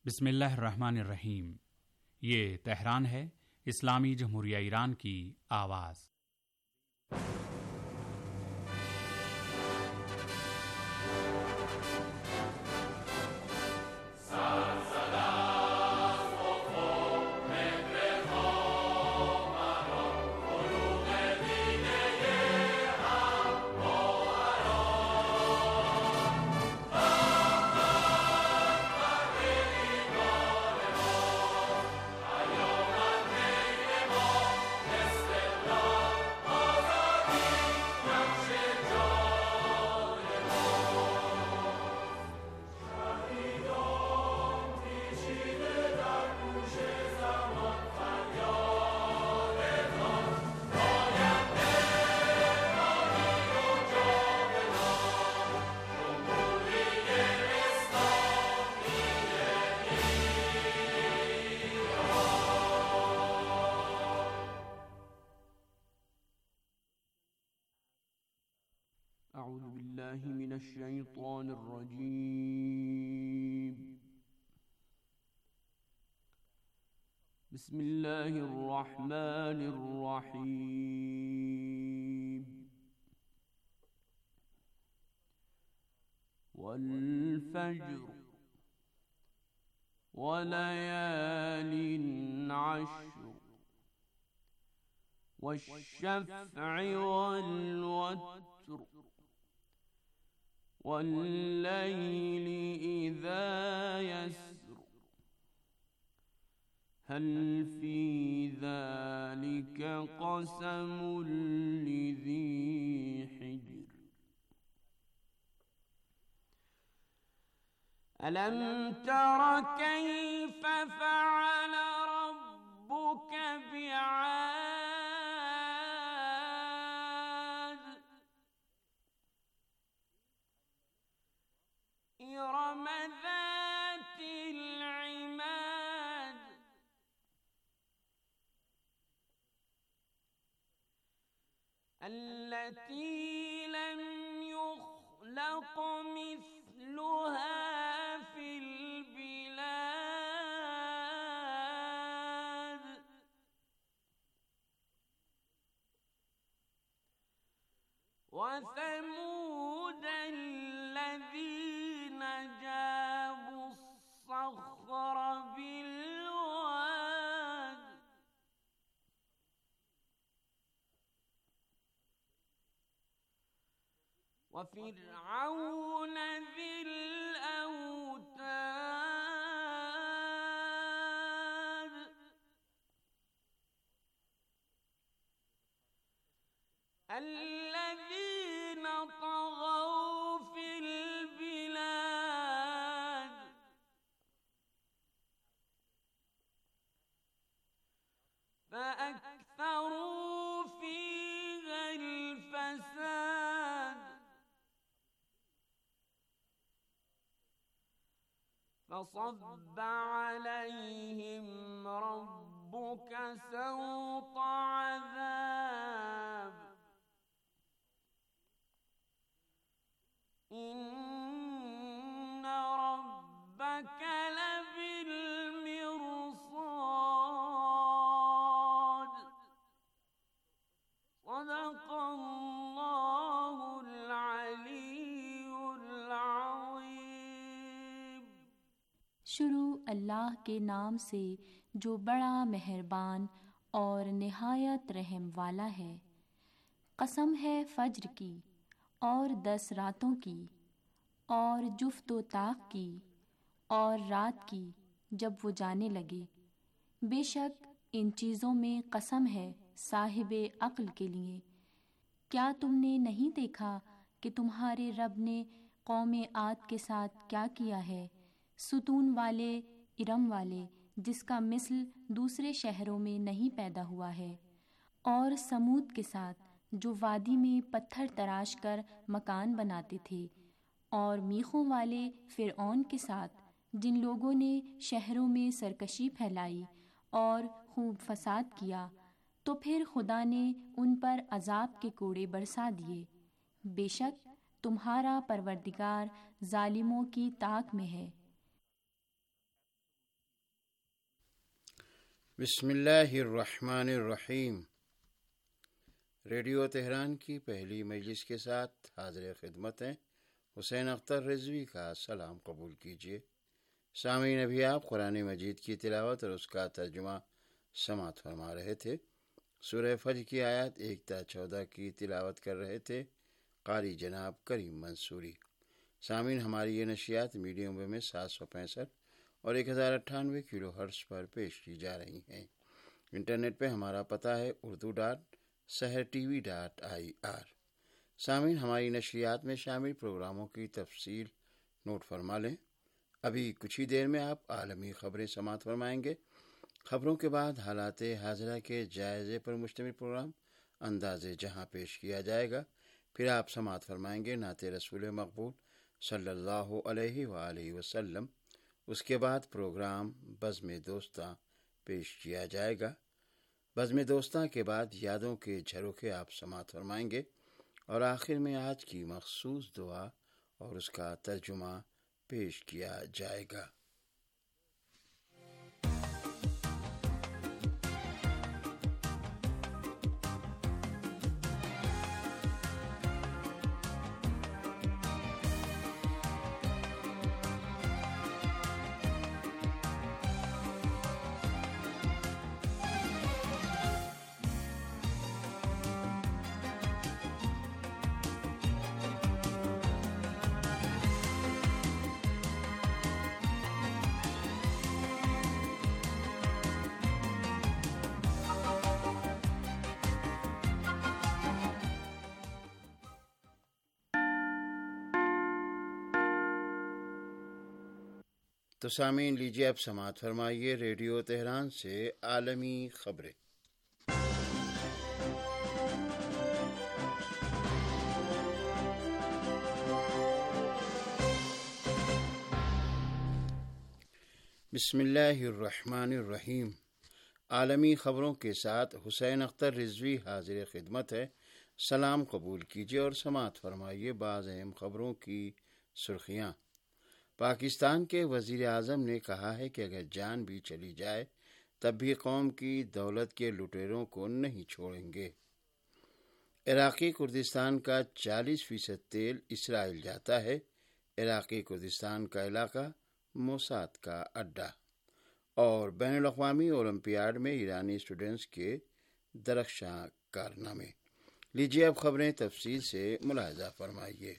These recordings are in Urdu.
बिस्मिल्लाहिर्रहमानिर्रहीम। ये तेहरान है, इस्लामी जमहूरिया ईरान की आवाज़। أعوذ بالله من الشيطان الرجيم. بسم الله الرحمن الرحيم. والفجر وليال عشر والشفع والوتر والليل إذا يسر هل في ذلك قسم لذي حجر ألم تر كيف فعل ربك بعاد إرم ذات العماد التي لم يخلق مثلها في البلاد وثمود الذين جابوا الصخر بالواد وفرعون ذي الأوتاد الذين طغوا في البلاد فأكثروا فيها الفساد فصب عليهم ربك سوط عذاب إن ربك لبالمرصاد صدق الله العلي العظيم। शुरू अल्लाह के नाम से जो बड़ा मेहरबान और निहायत रहम वाला है। कसम है फज्र की और 10 रातों की और जुफ्त ताक की और रात की जब वो जाने लगे। बेशक इन चीज़ों में कसम है साहिबे अक्ल के लिए। क्या तुमने नहीं देखा कि तुम्हारे रब ने कौमे आद के साथ क्या किया है, सुतून वाले इरम वाले जिसका मिस्ल दूसरे शहरों में नहीं पैदा हुआ है, और समूद के साथ जो वादी में पत्थर तराश कर मकान बनाते थे, और मीखों वाले फिरऔन के साथ जिन लोगों ने शहरों में सरकशी फैलाई और खूब फसाद किया। तो फिर खुदा ने उन पर अजाब के कोड़े बरसा दिए। बेशक तुम्हारा परवरदिगार जालिमों की ताक में है। بسم اللہ الرحمن الرحیم۔ ریڈیو تہران کی پہلی مجلس کے ساتھ حاضر خدمت ہیں حسین اختر رضوی کا سلام قبول کیجیے۔ سامعین، ابھی آپ قرآن مجید کی تلاوت اور اس کا ترجمہ سماعت فرما رہے تھے۔ سورہ فجر کی آیات 1 تا 14 کی تلاوت کر رہے تھے قاری جناب کریم منصوری۔ سامعین، ہماری یہ نشریات میڈیم ویو میں 765 اور 1098 کلو ہرٹز پر پیش کی جا رہی ہیں۔ انٹرنیٹ پہ ہمارا پتہ ہے urdu.sehrtv.ir۔ سامعین، ہماری نشریات میں شامل پروگراموں کی تفصیل نوٹ فرما لیں۔ ابھی کچھ ہی دیر میں آپ عالمی خبریں سماعت فرمائیں گے۔ خبروں کے بعد حالات حاضرہ کے جائزے پر مشتمل پروگرام انداز جہاں پیش کیا جائے گا۔ پھر آپ سماعت فرمائیں گے نعت رسول مقبول صلی اللہ علیہ وآلہ وسلم۔ اس کے بعد پروگرام بزم دوستاں پیش کیا جائے گا۔ بزم دوستاں کے بعد یادوں کے جھروکے آپ سماعت فرمائیں گے، اور آخر میں آج کی مخصوص دعا اور اس کا ترجمہ پیش کیا جائے گا۔ تو سامعین، لیجیے اب سماعت فرمائیے ریڈیو تہران سے عالمی خبریں۔ بسم اللہ الرحمن الرحیم۔ عالمی خبروں کے ساتھ حسین اختر رضوی حاضر خدمت ہے۔ سلام قبول کیجیے اور سماعت فرمائیے بعض اہم خبروں کی سرخیاں۔ پاکستان کے وزیر اعظم نے کہا ہے کہ اگر جان بھی چلی جائے تب بھی قوم کی دولت کے لٹیروں کو نہیں چھوڑیں گے۔ عراقی کردستان کا 40% تیل اسرائیل جاتا ہے۔ عراقی کردستان کا علاقہ موساد کا اڈہ۔ اور بین الاقوامی اولمپیاڈ میں ایرانی اسٹوڈنٹس کے درخشاں کارنامے۔ لیجیے اب خبریں تفصیل سے ملاحظہ فرمائیے۔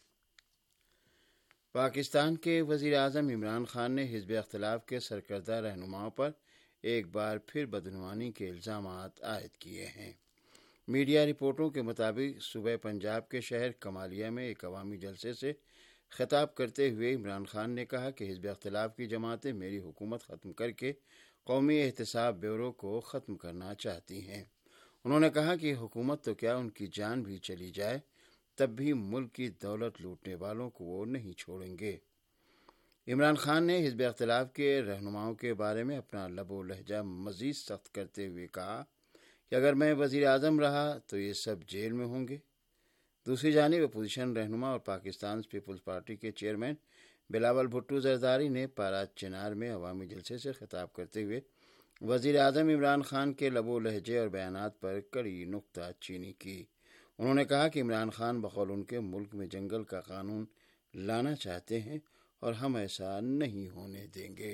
پاکستان کے وزیر اعظم عمران خان نے حزب اختلاف کے سرکردہ رہنماؤں پر ایک بار پھر بدعنوانی کے الزامات عائد کیے ہیں۔ میڈیا رپورٹوں کے مطابق صوبہ پنجاب کے شہر کمالیہ میں ایک عوامی جلسے سے خطاب کرتے ہوئے عمران خان نے کہا کہ حزب اختلاف کی جماعتیں میری حکومت ختم کر کے قومی احتساب بیورو کو ختم کرنا چاہتی ہیں۔ انہوں نے کہا کہ حکومت تو کیا، ان کی جان بھی چلی جائے تب بھی ملک کی دولت لوٹنے والوں کو وہ نہیں چھوڑیں گے۔ عمران خان نے حزب اختلاف کے رہنماؤں کے بارے میں اپنا لب و لہجہ مزید سخت کرتے ہوئے کہا کہ اگر میں وزیر اعظم رہا تو یہ سب جیل میں ہوں گے۔ دوسری جانب اپوزیشن رہنما اور پاکستان پیپلز پارٹی کے چیئرمین بلاول بھٹو زرداری نے پارا چنار میں عوامی جلسے سے خطاب کرتے ہوئے وزیر اعظم عمران خان کے لب و لہجے اور بیانات پر کڑی نکتہ چینی کی۔ انہوں نے کہا کہ عمران خان بقول ان کے ملک میں جنگل کا قانون لانا چاہتے ہیں اور ہم ایسا نہیں ہونے دیں گے۔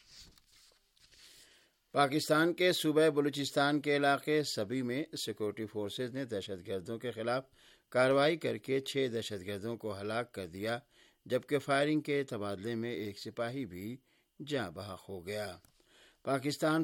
پاکستان کے صوبہ بلوچستان کے علاقے سبی میں سیکورٹی فورسز نے دہشت گردوں کے خلاف کارروائی کر کے 6 دہشت گردوں کو ہلاک کر دیا، جبکہ فائرنگ کے تبادلے میں ایک سپاہی بھی جاں بحق ہو گیا۔ پاکستان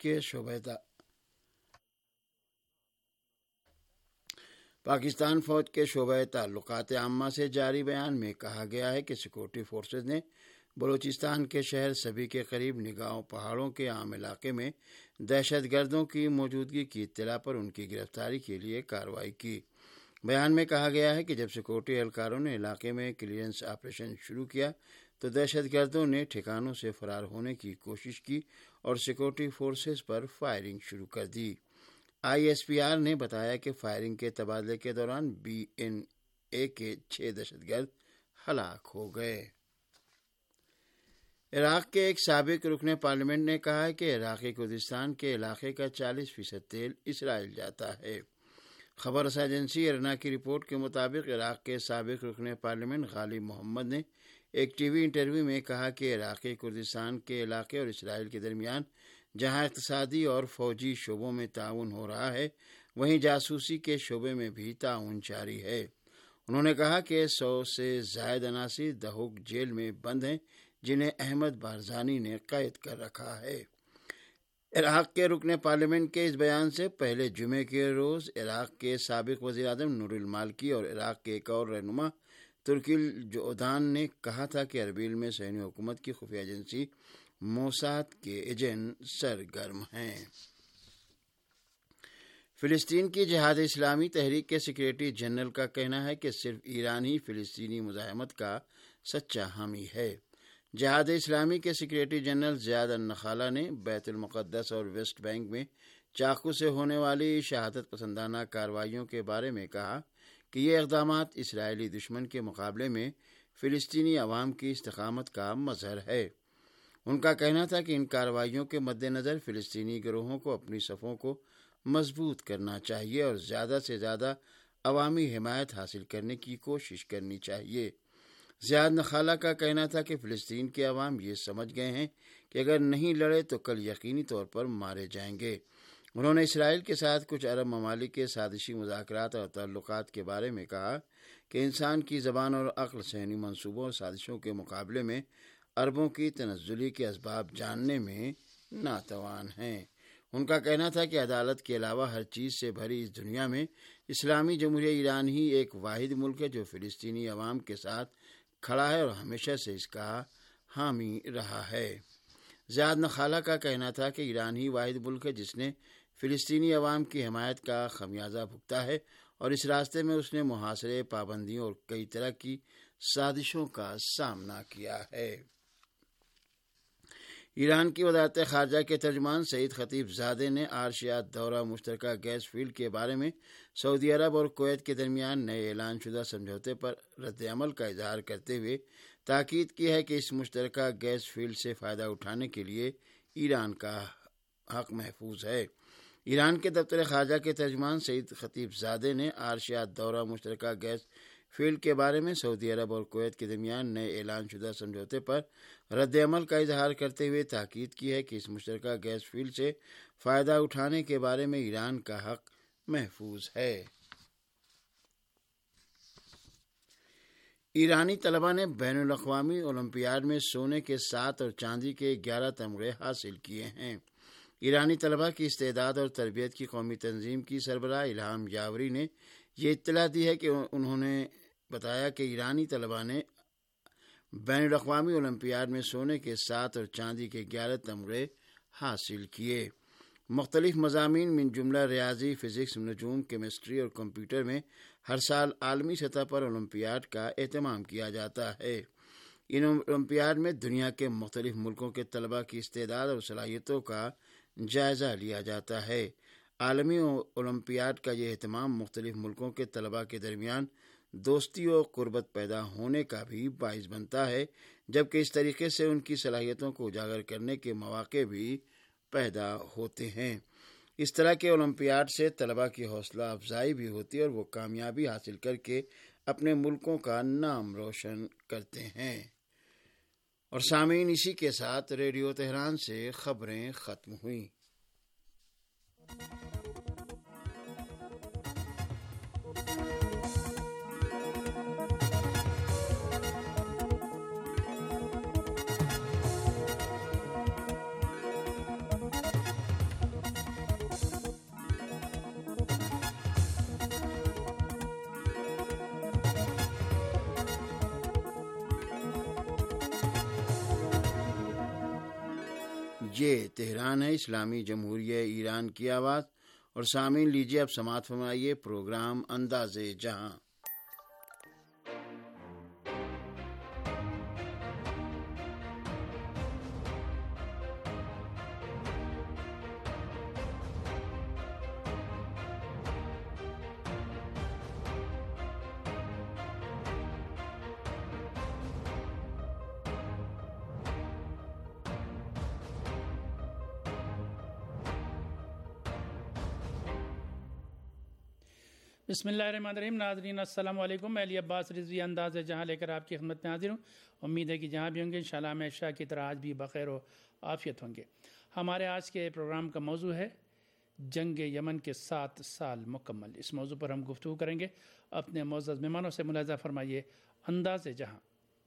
فوج کے شعبہ تعلقات عامہ سے جاری بیان میں کہا گیا ہے کہ سیکورٹی فورسز نے بلوچستان کے شہر سبی کے قریب نگاؤں پہاڑوں کے عام علاقے میں دہشت گردوں کی موجودگی کی اطلاع پر ان کی گرفتاری کے لیے کارروائی کی۔ بیان میں کہا گیا ہے کہ جب سیکورٹی اہلکاروں نے علاقے میں کلیئرنس آپریشن شروع کیا تو دہشت گردوں نے ٹھکانوں سے فرار ہونے کی کوشش کی اور سیکورٹی فورسز پر فائرنگ شروع کر دی۔ ISPR نے بتایا کہ فائرنگ کے تبادلے کے دوران BNA کے 6 دہشت گرد ہلاک ہو گئے۔ عراق کے ایک سابق رکن پارلیمنٹ نے کہا ہے کہ عراقی کردستان کے علاقے کا 40% تیل اسرائیل جاتا ہے۔ خبر رساں ایجنسی ارنا کی رپورٹ کے مطابق عراق کے سابق رکن پارلیمنٹ غالب محمد نے ایک ٹی وی انٹرویو میں کہا کہ عراقی کردستان کے علاقے اور اسرائیل کے درمیان جہاں اقتصادی اور فوجی شعبوں میں تعاون ہو رہا ہے، وہیں جاسوسی کے شعبے میں بھی تعاون جاری ہے۔ انہوں نے کہا کہ 100 سے زائد عناصر دہوک جیل میں بند ہیں، جنہیں احمد بارزانی نے قید کر رکھا ہے۔ عراق کے رکن پارلیمنٹ کے اس بیان سے پہلے جمعے کے روز عراق کے سابق وزیر اعظم نور المالکی اور عراق کے ایک اور رہنما ترکی الجودان نے کہا تھا کہ اربیل میں صہیونی حکومت کی خفیہ ایجنسی موساد کے ایجنٹ سرگرم ہیں۔ فلسطین کی جہاد اسلامی تحریک کے سیکریٹری جنرل کا کہنا ہے کہ صرف ایران ہی فلسطینی مزاحمت کا سچا حامی ہے۔ جہاد اسلامی کے سیکریٹری جنرل زیاد النخالہ نے بیت المقدس اور ویسٹ بینک میں چاقو سے ہونے والی شہادت پسندانہ کارروائیوں کے بارے میں کہا کہ یہ اقدامات اسرائیلی دشمن کے مقابلے میں فلسطینی عوام کی استقامت کا مظہر ہے۔ ان کا کہنا تھا کہ ان کارروائیوں کے مد نظر فلسطینی گروہوں کو اپنی صفوں کو مضبوط کرنا چاہیے اور زیادہ سے زیادہ عوامی حمایت حاصل کرنے کی کوشش کرنی چاہیے۔ زیاد نخالہ کا کہنا تھا کہ فلسطین کے عوام یہ سمجھ گئے ہیں کہ اگر نہیں لڑے تو کل یقینی طور پر مارے جائیں گے۔ انہوں نے اسرائیل کے ساتھ کچھ عرب ممالک کے سازشی مذاکرات اور تعلقات کے بارے میں کہا کہ انسان کی زبان اور عقل صہیونی منصوبوں اور سازشوں کے مقابلے میں عربوں کی تنزلی کے اسباب جاننے میں ناتوان ہیں۔ ان کا کہنا تھا کہ عدالت کے علاوہ ہر چیز سے بھری اس دنیا میں اسلامی جمہوریہ ایران ہی ایک واحد ملک ہے جو فلسطینی عوام کے ساتھ کھڑا ہے اور ہمیشہ سے اس کا حامی رہا ہے۔ زیاد نخالہ کا کہنا تھا کہ ایران ہی واحد ملک ہے جس نے فلسطینی عوام کی حمایت کا خمیازہ بھگتا ہے اور اس راستے میں اس نے محاصرے، پابندیوں اور کئی طرح کی سازشوں کا سامنا کیا ہے۔ ایران کی وزارت خارجہ کے ترجمان سعید خطیب زادے نے عرشیات دورہ مشترکہ گیس فیلڈ کے بارے میں سعودی عرب اور کویت کے درمیان نئے اعلان شدہ سمجھوتے پر رد عمل کا اظہار کرتے ہوئے تاکید کی ہے کہ اس مشترکہ گیس فیلڈ سے فائدہ اٹھانے کے لیے ایران کا حق محفوظ ہے۔ ایران کے دفتر خارجہ کے ترجمان سعید خطیب زادے نے عرشیات دورہ مشترکہ گیس فیلڈ کے بارے میں سعودی عرب اور کویت کے درمیان نئے اعلان شدہ سمجھوتے پر رد عمل کا اظہار کرتے ہوئے تاکید کی ہے کہ اس مشترکہ گیس فیلڈ سے فائدہ اٹھانے کے بارے میں ایران کا حق محفوظ ہے۔ ایرانی طلبہ نے بین الاقوامی اولمپیاڈ میں سونے کے 7 اور چاندی کے 11 تمغے حاصل کیے ہیں۔ ایرانی طلبہ کی استعداد اور تربیت کی قومی تنظیم کی سربراہ الہام یاوری نے یہ اطلاع دی ہے کہ انہوں نے بتایا کہ ایرانی طلبہ نے بین الاقوامی اولمپیاڈ میں سونے کے 7 اور چاندی کے 11 تمغے حاصل کیے۔ مختلف مضامین من جملہ ریاضی، فزکس، نجوم، کیمسٹری اور کمپیوٹر میں ہر سال عالمی سطح پر اولمپیاڈ کا اہتمام کیا جاتا ہے۔ ان اولمپیاڈ میں دنیا کے مختلف ملکوں کے طلبہ کی استعداد اور صلاحیتوں کا جائزہ لیا جاتا ہے۔ عالمی اولمپیاڈ کا یہ اہتمام مختلف ملکوں کے طلبہ کے درمیان دوستی و قربت پیدا ہونے کا بھی باعث بنتا ہے، جبکہ اس طریقے سے ان کی صلاحیتوں کو اجاگر کرنے کے مواقع بھی پیدا ہوتے ہیں۔ اس طرح کے اولمپیاڈ سے طلبہ کی حوصلہ افزائی بھی ہوتی ہے اور وہ کامیابی حاصل کر کے اپنے ملکوں کا نام روشن کرتے ہیں۔ اور سامعین، اسی کے ساتھ ریڈیو تہران سے خبریں ختم ہوئیں۔ یہ تہران ہے، اسلامی جمہوریہ ایران کی آواز۔ اور سامعین، لیجیے اب سماعت فرمائیے پروگرام انداز جہاں۔ بسم اللہ الرحمن الرحیم. ناظرین السلام علیکم. میں علی عباس رضوی انداز جہاں لے کر آپ کی خدمت میں حاضر ہوں. امید ہے کہ جہاں بھی ہوں گے انشاءاللہ ہمیشہ کی طرح آج بھی بخیر و عافیت ہوں گے. ہمارے آج کے پروگرام کا موضوع ہے جنگ یمن کے 7 سال مکمل. اس موضوع پر ہم گفتگو کریں گے. اپنے معزز مہمانوں سے ملاحظہ فرمائیے انداز جہاں.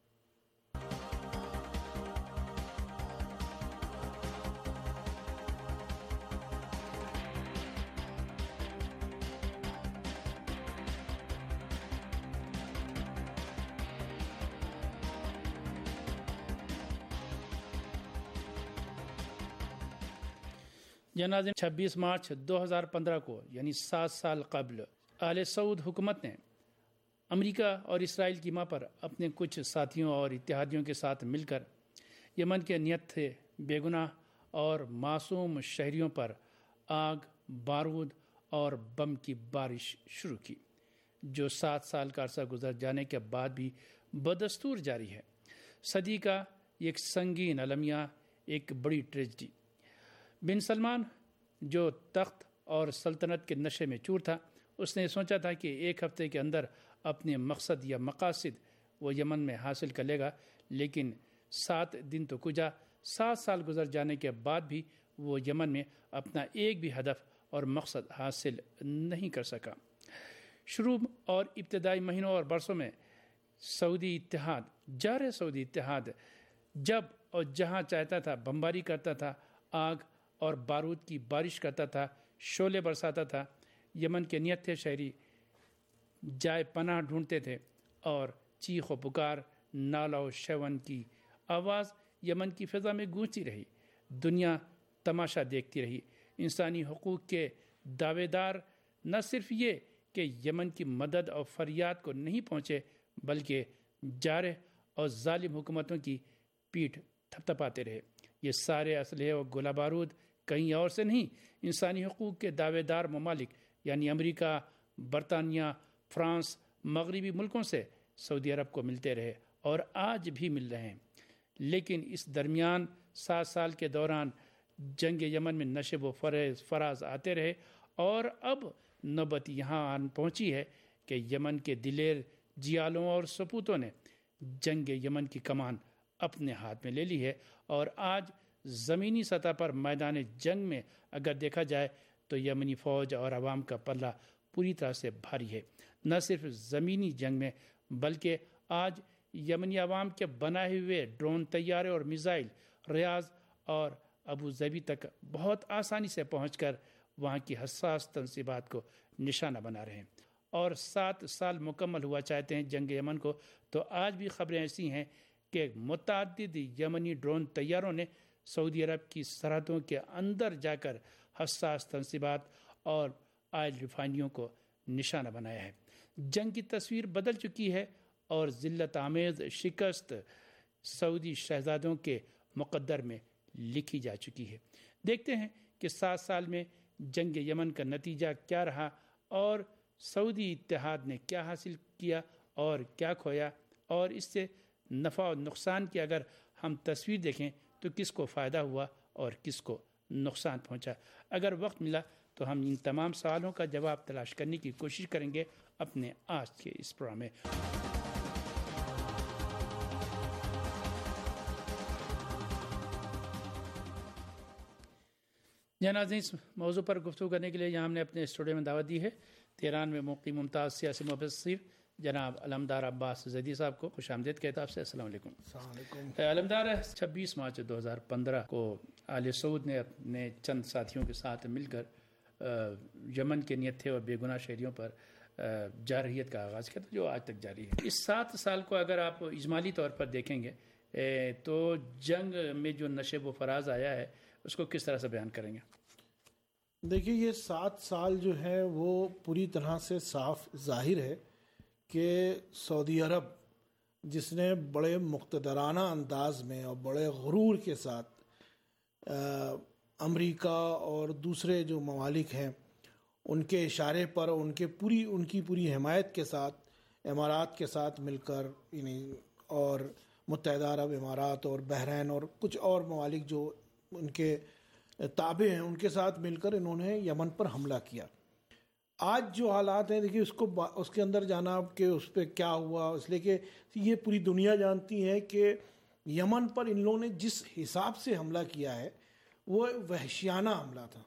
جنازین 26 مارچ 2015 کو یعنی 7 سال قبل آل سعود حکومت نے امریکہ اور اسرائیل کی ماں پر اپنے کچھ ساتھیوں اور اتحادیوں کے ساتھ مل کر یمن کے نیت تھے بے گناہ اور معصوم شہریوں پر آگ، بارود اور بم کی بارش شروع کی، جو 7 سال کا عرصہ گزر جانے کے بعد بھی بدستور جاری ہے. صدی کا ایک سنگین المیہ، ایک بڑی ٹریجڈی. بن سلمان جو تخت اور سلطنت کے نشے میں چور تھا، اس نے سوچا تھا کہ 1 ہفتے کے اندر اپنے مقصد یا مقاصد وہ یمن میں حاصل کر لے گا، لیکن 7 دن تو کجا، 7 سال گزر جانے کے بعد بھی وہ یمن میں اپنا ایک بھی ہدف اور مقصد حاصل نہیں کر سکا. شروع اور ابتدائی مہینوں اور برسوں میں سعودی اتحاد جب اور جہاں چاہتا تھا بمباری کرتا تھا، آگ اور بارود کی بارش کرتا تھا، شعلے برساتا تھا. یمن کے نیت تھے شہری جائے پناہ ڈھونڈتے تھے اور چیخ و پکار، نالہ و شیون کی آواز یمن کی فضا میں گونجتی رہی. دنیا تماشا دیکھتی رہی. انسانی حقوق کے دعوے دار نہ صرف یہ کہ یمن کی مدد اور فریاد کو نہیں پہنچے، بلکہ جارح اور ظالم حکومتوں کی پیٹھ تھپتھپاتے رہے. یہ سارے اسلحے اور گولہ بارود کہیں اور سے نہیں، انسانی حقوق کے دعوے دار ممالک یعنی امریکہ، برطانیہ، فرانس، مغربی ملکوں سے سعودی عرب کو ملتے رہے اور آج بھی مل رہے ہیں. لیکن اس درمیان 7 سال کے دوران جنگ یمن میں نشیب و فراز آتے رہے اور اب نوبت یہاں آن پہنچی ہے کہ یمن کے دلیر جیالوں اور سپوتوں نے جنگ یمن کی کمان اپنے ہاتھ میں لے لی ہے. اور آج زمینی سطح پر میدان جنگ میں اگر دیکھا جائے تو یمنی فوج اور عوام کا پلہ پوری طرح سے بھاری ہے. نہ صرف زمینی جنگ میں بلکہ آج یمنی عوام کے بنائے ہوئے ڈرون، طیارے اور میزائل ریاض اور ابو ظبی تک بہت آسانی سے پہنچ کر وہاں کی حساس تنصیبات کو نشانہ بنا رہے ہیں. اور 7 سال مکمل ہوا چاہتے ہیں جنگ یمن کو، تو آج بھی خبریں ایسی ہیں کہ متعدد یمنی ڈرون طیاروں نے سعودی عرب کی سرحدوں کے اندر جا کر حساس تنصیبات اور آئل ریفائنریوں کو نشانہ بنایا ہے. جنگ کی تصویر بدل چکی ہے اور ذلت آمیز شکست سعودی شہزادوں کے مقدر میں لکھی جا چکی ہے. دیکھتے ہیں کہ 7 سال میں جنگ یمن کا نتیجہ کیا رہا اور سعودی اتحاد نے کیا حاصل کیا اور کیا کھویا، اور اس سے نفع و نقصان کی اگر ہم تصویر دیکھیں تو کس کو فائدہ ہوا اور کس کو نقصان پہنچا. اگر وقت ملا تو ہم ان تمام سوالوں کا جواب تلاش کرنے کی کوشش کریں گے اپنے آج کے اس پروگرام میں. ناظرین، اس موضوع پر گفتگو کرنے کے لیے یہاں ہم نے اپنے اسٹوڈیو میں دعوت دی ہے تہران میں مقیم ممتاز سیاسی مبصر جناب علمدار عباس زیدی صاحب کو. خوش آمدید کہتا آپ سے. السلام علیکم. السلام علیکم. علمدار، 26 مارچ 2015 کو آل سعود نے اپنے چند ساتھیوں کے ساتھ مل کر یمن کے نیت تھے اور بے گناہ شہریوں پر جارحیت کا آغاز کیا تھا، جو آج تک جاری ہے. اس 7 سال کو اگر آپ اجمالی طور پر دیکھیں گے تو جنگ میں جو نشیب و فراز آیا ہے اس کو کس طرح سے بیان کریں گے؟ دیکھیے، یہ 7 سال جو ہے وہ پوری طرح سے صاف ظاہر ہے کہ سعودی عرب جس نے بڑے مقتدرانہ انداز میں اور بڑے غرور کے ساتھ امریکہ اور دوسرے جو ممالک ہیں ان کے اشارے پر ان کی پوری حمایت کے ساتھ امارات کے ساتھ مل کر اور متحدہ عرب امارات اور بحرین اور کچھ اور ممالک جو ان کے تابع ہیں ان کے ساتھ مل کر انہوں نے یمن پر حملہ کیا. آج جو حالات ہیں دیکھیے اس کے اندر جانا کہ اس پہ کیا ہوا، اس لیے کہ یہ پوری دنیا جانتی ہے کہ یمن پر ان لوگوں نے جس حساب سے حملہ کیا ہے وہ وحشیانہ حملہ تھا،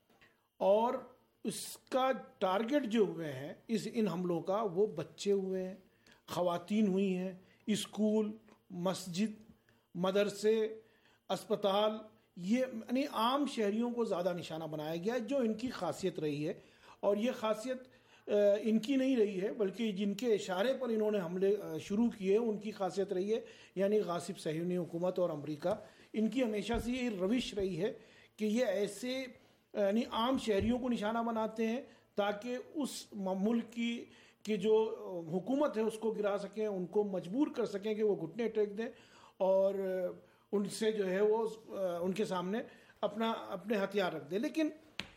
اور اس کا ٹارگٹ جو ہوئے ہیں ان حملوں کا وہ بچے ہوئے ہیں، خواتین ہوئی ہیں، اسکول، مسجد، مدرسے، اسپتال، یہ یعنی عام شہریوں کو زیادہ نشانہ بنایا گیا، جو ان کی خاصیت رہی ہے۔ اور یہ خاصیت ان کی نہیں رہی ہے بلکہ جن کے اشارے پر انہوں نے حملے شروع کیے ان کی خاصیت رہی ہے، یعنی غاصب صہیونی حکومت اور امریکہ۔ ان کی ہمیشہ سے یہ روش رہی ہے کہ یہ ایسے یعنی عام شہریوں کو نشانہ بناتے ہیں تاکہ اس ملک کی جو حکومت ہے اس کو گرا سکیں، ان کو مجبور کر سکیں کہ وہ گھٹنے ٹیک دیں، اور ان سے جو ہے وہ ان کے سامنے اپنے ہتھیار رکھ دیں۔ لیکن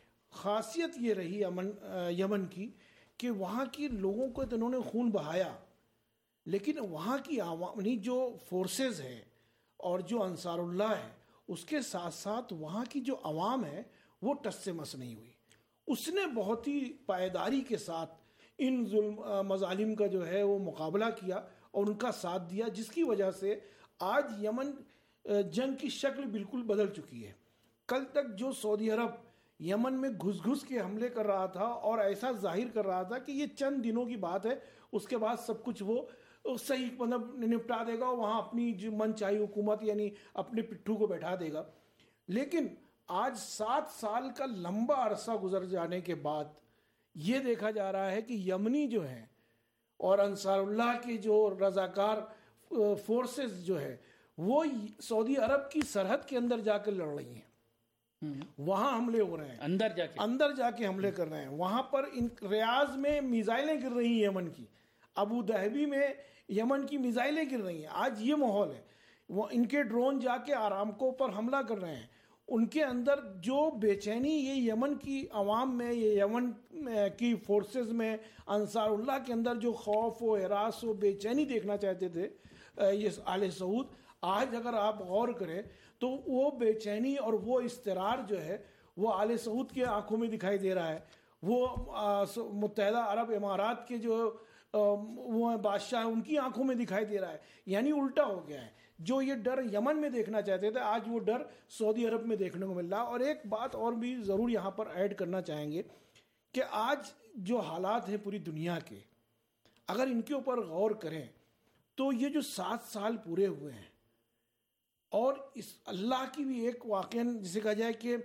خاصیت یہ رہی یمن کی کہ وہاں کی لوگوں کو تو انہوں نے خون بہایا، لیکن وہاں کی عوامی جو فورسز ہے اور جو انصار اللہ ہے اس کے ساتھ ساتھ وہاں کی جو عوام ہے وہ ٹس سے مس نہیں ہوئی۔ اس نے بہت ہی پائیداری کے ساتھ ان مظالم کا جو ہے وہ مقابلہ کیا اور ان کا ساتھ دیا، جس کی وجہ سے آج یمن جنگ کی شکل بالکل بدل چکی ہے۔ کل تک جو سعودی عرب یمن میں گھس کے حملے کر رہا تھا اور ایسا ظاہر کر رہا تھا کہ یہ چند دنوں کی بات ہے، اس کے بعد سب کچھ وہ صحیح مطلب نپٹا دے گا، وہاں اپنی جو من چاہی حکومت یعنی اپنے پٹھو کو بیٹھا دے گا۔ لیکن آج 7 سال کا لمبا عرصہ گزر جانے کے بعد یہ دیکھا جا رہا ہے کہ یمنی جو ہیں اور انصار اللہ کی جو رضاکار فورسز جو ہے وہ سعودی عرب کی سرحد کے اندر جا کر لڑ رہی ہیں، وہاں حملے ہو رہے ہیں، اندر جا کے حملے کر رہے ہیں۔ وہاں پر ریاض میں میزائلیں گر رہی ہیں یمن کی، ابو ظہبی میں یمن کی میزائلیں گر رہی ہیں۔ آج یہ ماحول ہے، وہ ان کے ڈرون جا کے آرامکو پر حملہ کر رہے ہیں۔ ان کے اندر جو بے چینی یہ یمن کی عوام میں، یہ یمن کی فورسز میں، انصار اللہ کے اندر جو خوف و ہراس و بے چینی دیکھنا چاہتے تھے یہ آل سعود، آج اگر آپ غور کریں تو وہ بے چینی اور وہ اضطرار جو ہے وہ آل سعود کے آنکھوں میں دکھائی دے رہا ہے۔ وہ متحدہ عرب امارات کے جو وہ بادشاہ ہیں ان کی آنکھوں میں دکھائی دے رہا ہے، یعنی الٹا ہو گیا ہے۔ جو یہ ڈر یمن میں دیکھنا چاہتے تھے آج وہ ڈر سعودی عرب میں دیکھنے کو مل رہا۔ اور ایک بات اور بھی ضرور یہاں پر ایڈ کرنا چاہیں گے کہ آج جو حالات ہیں پوری دنیا کے، اگر ان کے اوپر غور کریں تو یہ جو 7 سال پورے ہوئے ہیں، اور اس اللہ کی بھی ایک واقعہ جسے کہا جائے کہ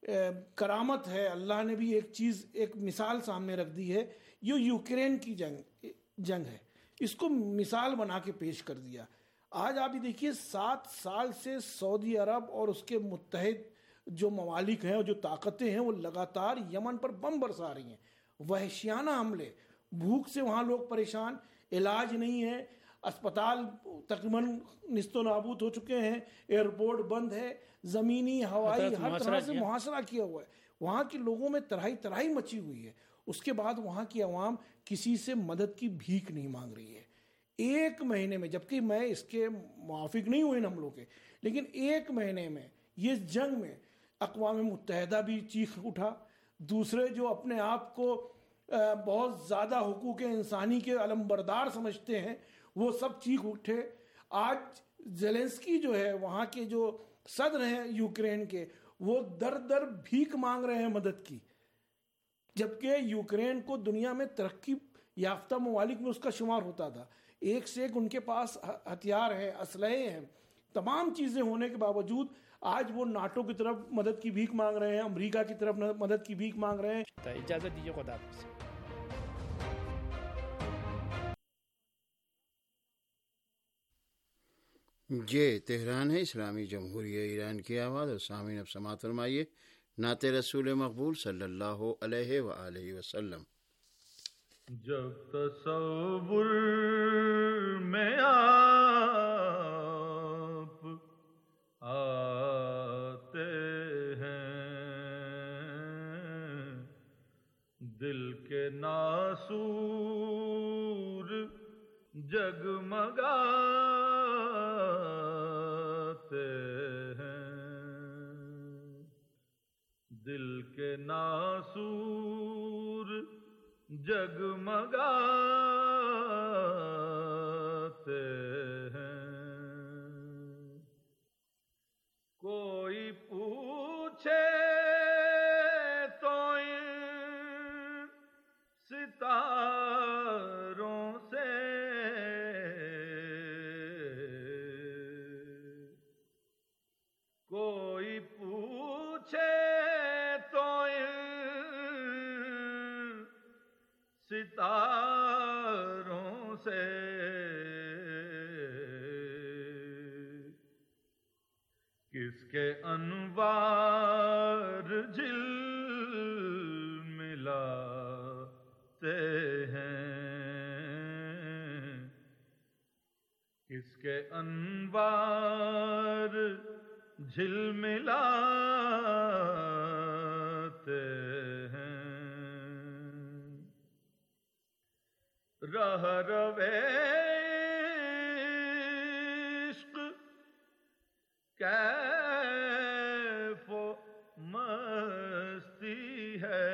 کرامت ہے، اللہ نے بھی ایک مثال سامنے رکھ دی ہے۔ یہ یوکرین کی جنگ ہے، اس کو مثال بنا کے پیش کر دیا۔ آج آپ یہ دیکھیے 7 سال سے سعودی عرب اور اس کے متحد جو ممالک ہیں اور جو طاقتیں ہیں وہ لگاتار یمن پر بم برسا رہی ہیں، وحشیانہ حملے، بھوک سے وہاں لوگ پریشان، علاج نہیں ہے، اسپتال تقریباً نیست و نابود ہو چکے ہیں، ایئرپورٹ بند ہے، زمینی ہوائی ہر طرح سے محاصرہ کیا ہوا ہے۔ وہاں کے لوگوں میں تراہی مچی ہوئی ہے۔ اس کے بعد وہاں کی عوام کسی سے مدد کی بھیک نہیں مانگ رہی ہے۔ 1 مہینے میں، جبکہ میں اس کے موافق نہیں ہوئے ان حملوں کے، لیکن 1 مہینے میں یہ جنگ میں اقوام متحدہ بھی چیخ اٹھا، دوسرے جو اپنے آپ کو بہت زیادہ حقوق انسانی کے علمبردار سمجھتے ہیں وہ سب چیخ اٹھے۔ آج زیلنسکی جو ہے وہاں کے جو صدر ہیں یوکرین کے، وہ در بھیک مانگ رہے ہیں مدد کی، جبکہ یوکرین کو دنیا میں ترقی یافتہ ممالک میں اس کا شمار ہوتا تھا۔ ایک سے ایک ان کے پاس ہتھیار ہیں، اسلحے ہیں، تمام چیزیں ہونے کے باوجود آج وہ ناٹو کی طرف مدد کی بھیک مانگ رہے ہیں، امریکہ کی طرف مدد کی بھیک مانگ رہے ہیں۔ اجازت دیجیے، خدا حافظ۔ یہ تہران ہے، اسلامی جمہوریہ ایران کی آواز، اور سامعین اب سماعت فرمائیے نعت رسول مقبول صلی اللہ علیہ وآلہ وسلم۔ جب تصور میں آپ آتے ہیں، دل کے ناسور جگمگاتے ہیں، دل کے ناسور जगमगाते हैं। कोई पूछे तो इन सितारों से, कोई पूछे तो इन सितारों से, किसके अनवार झिलमिलाते हैं, किसके अनवार झिलमिलाते हैं। रह रवे इश्क कैफो मस्ती है,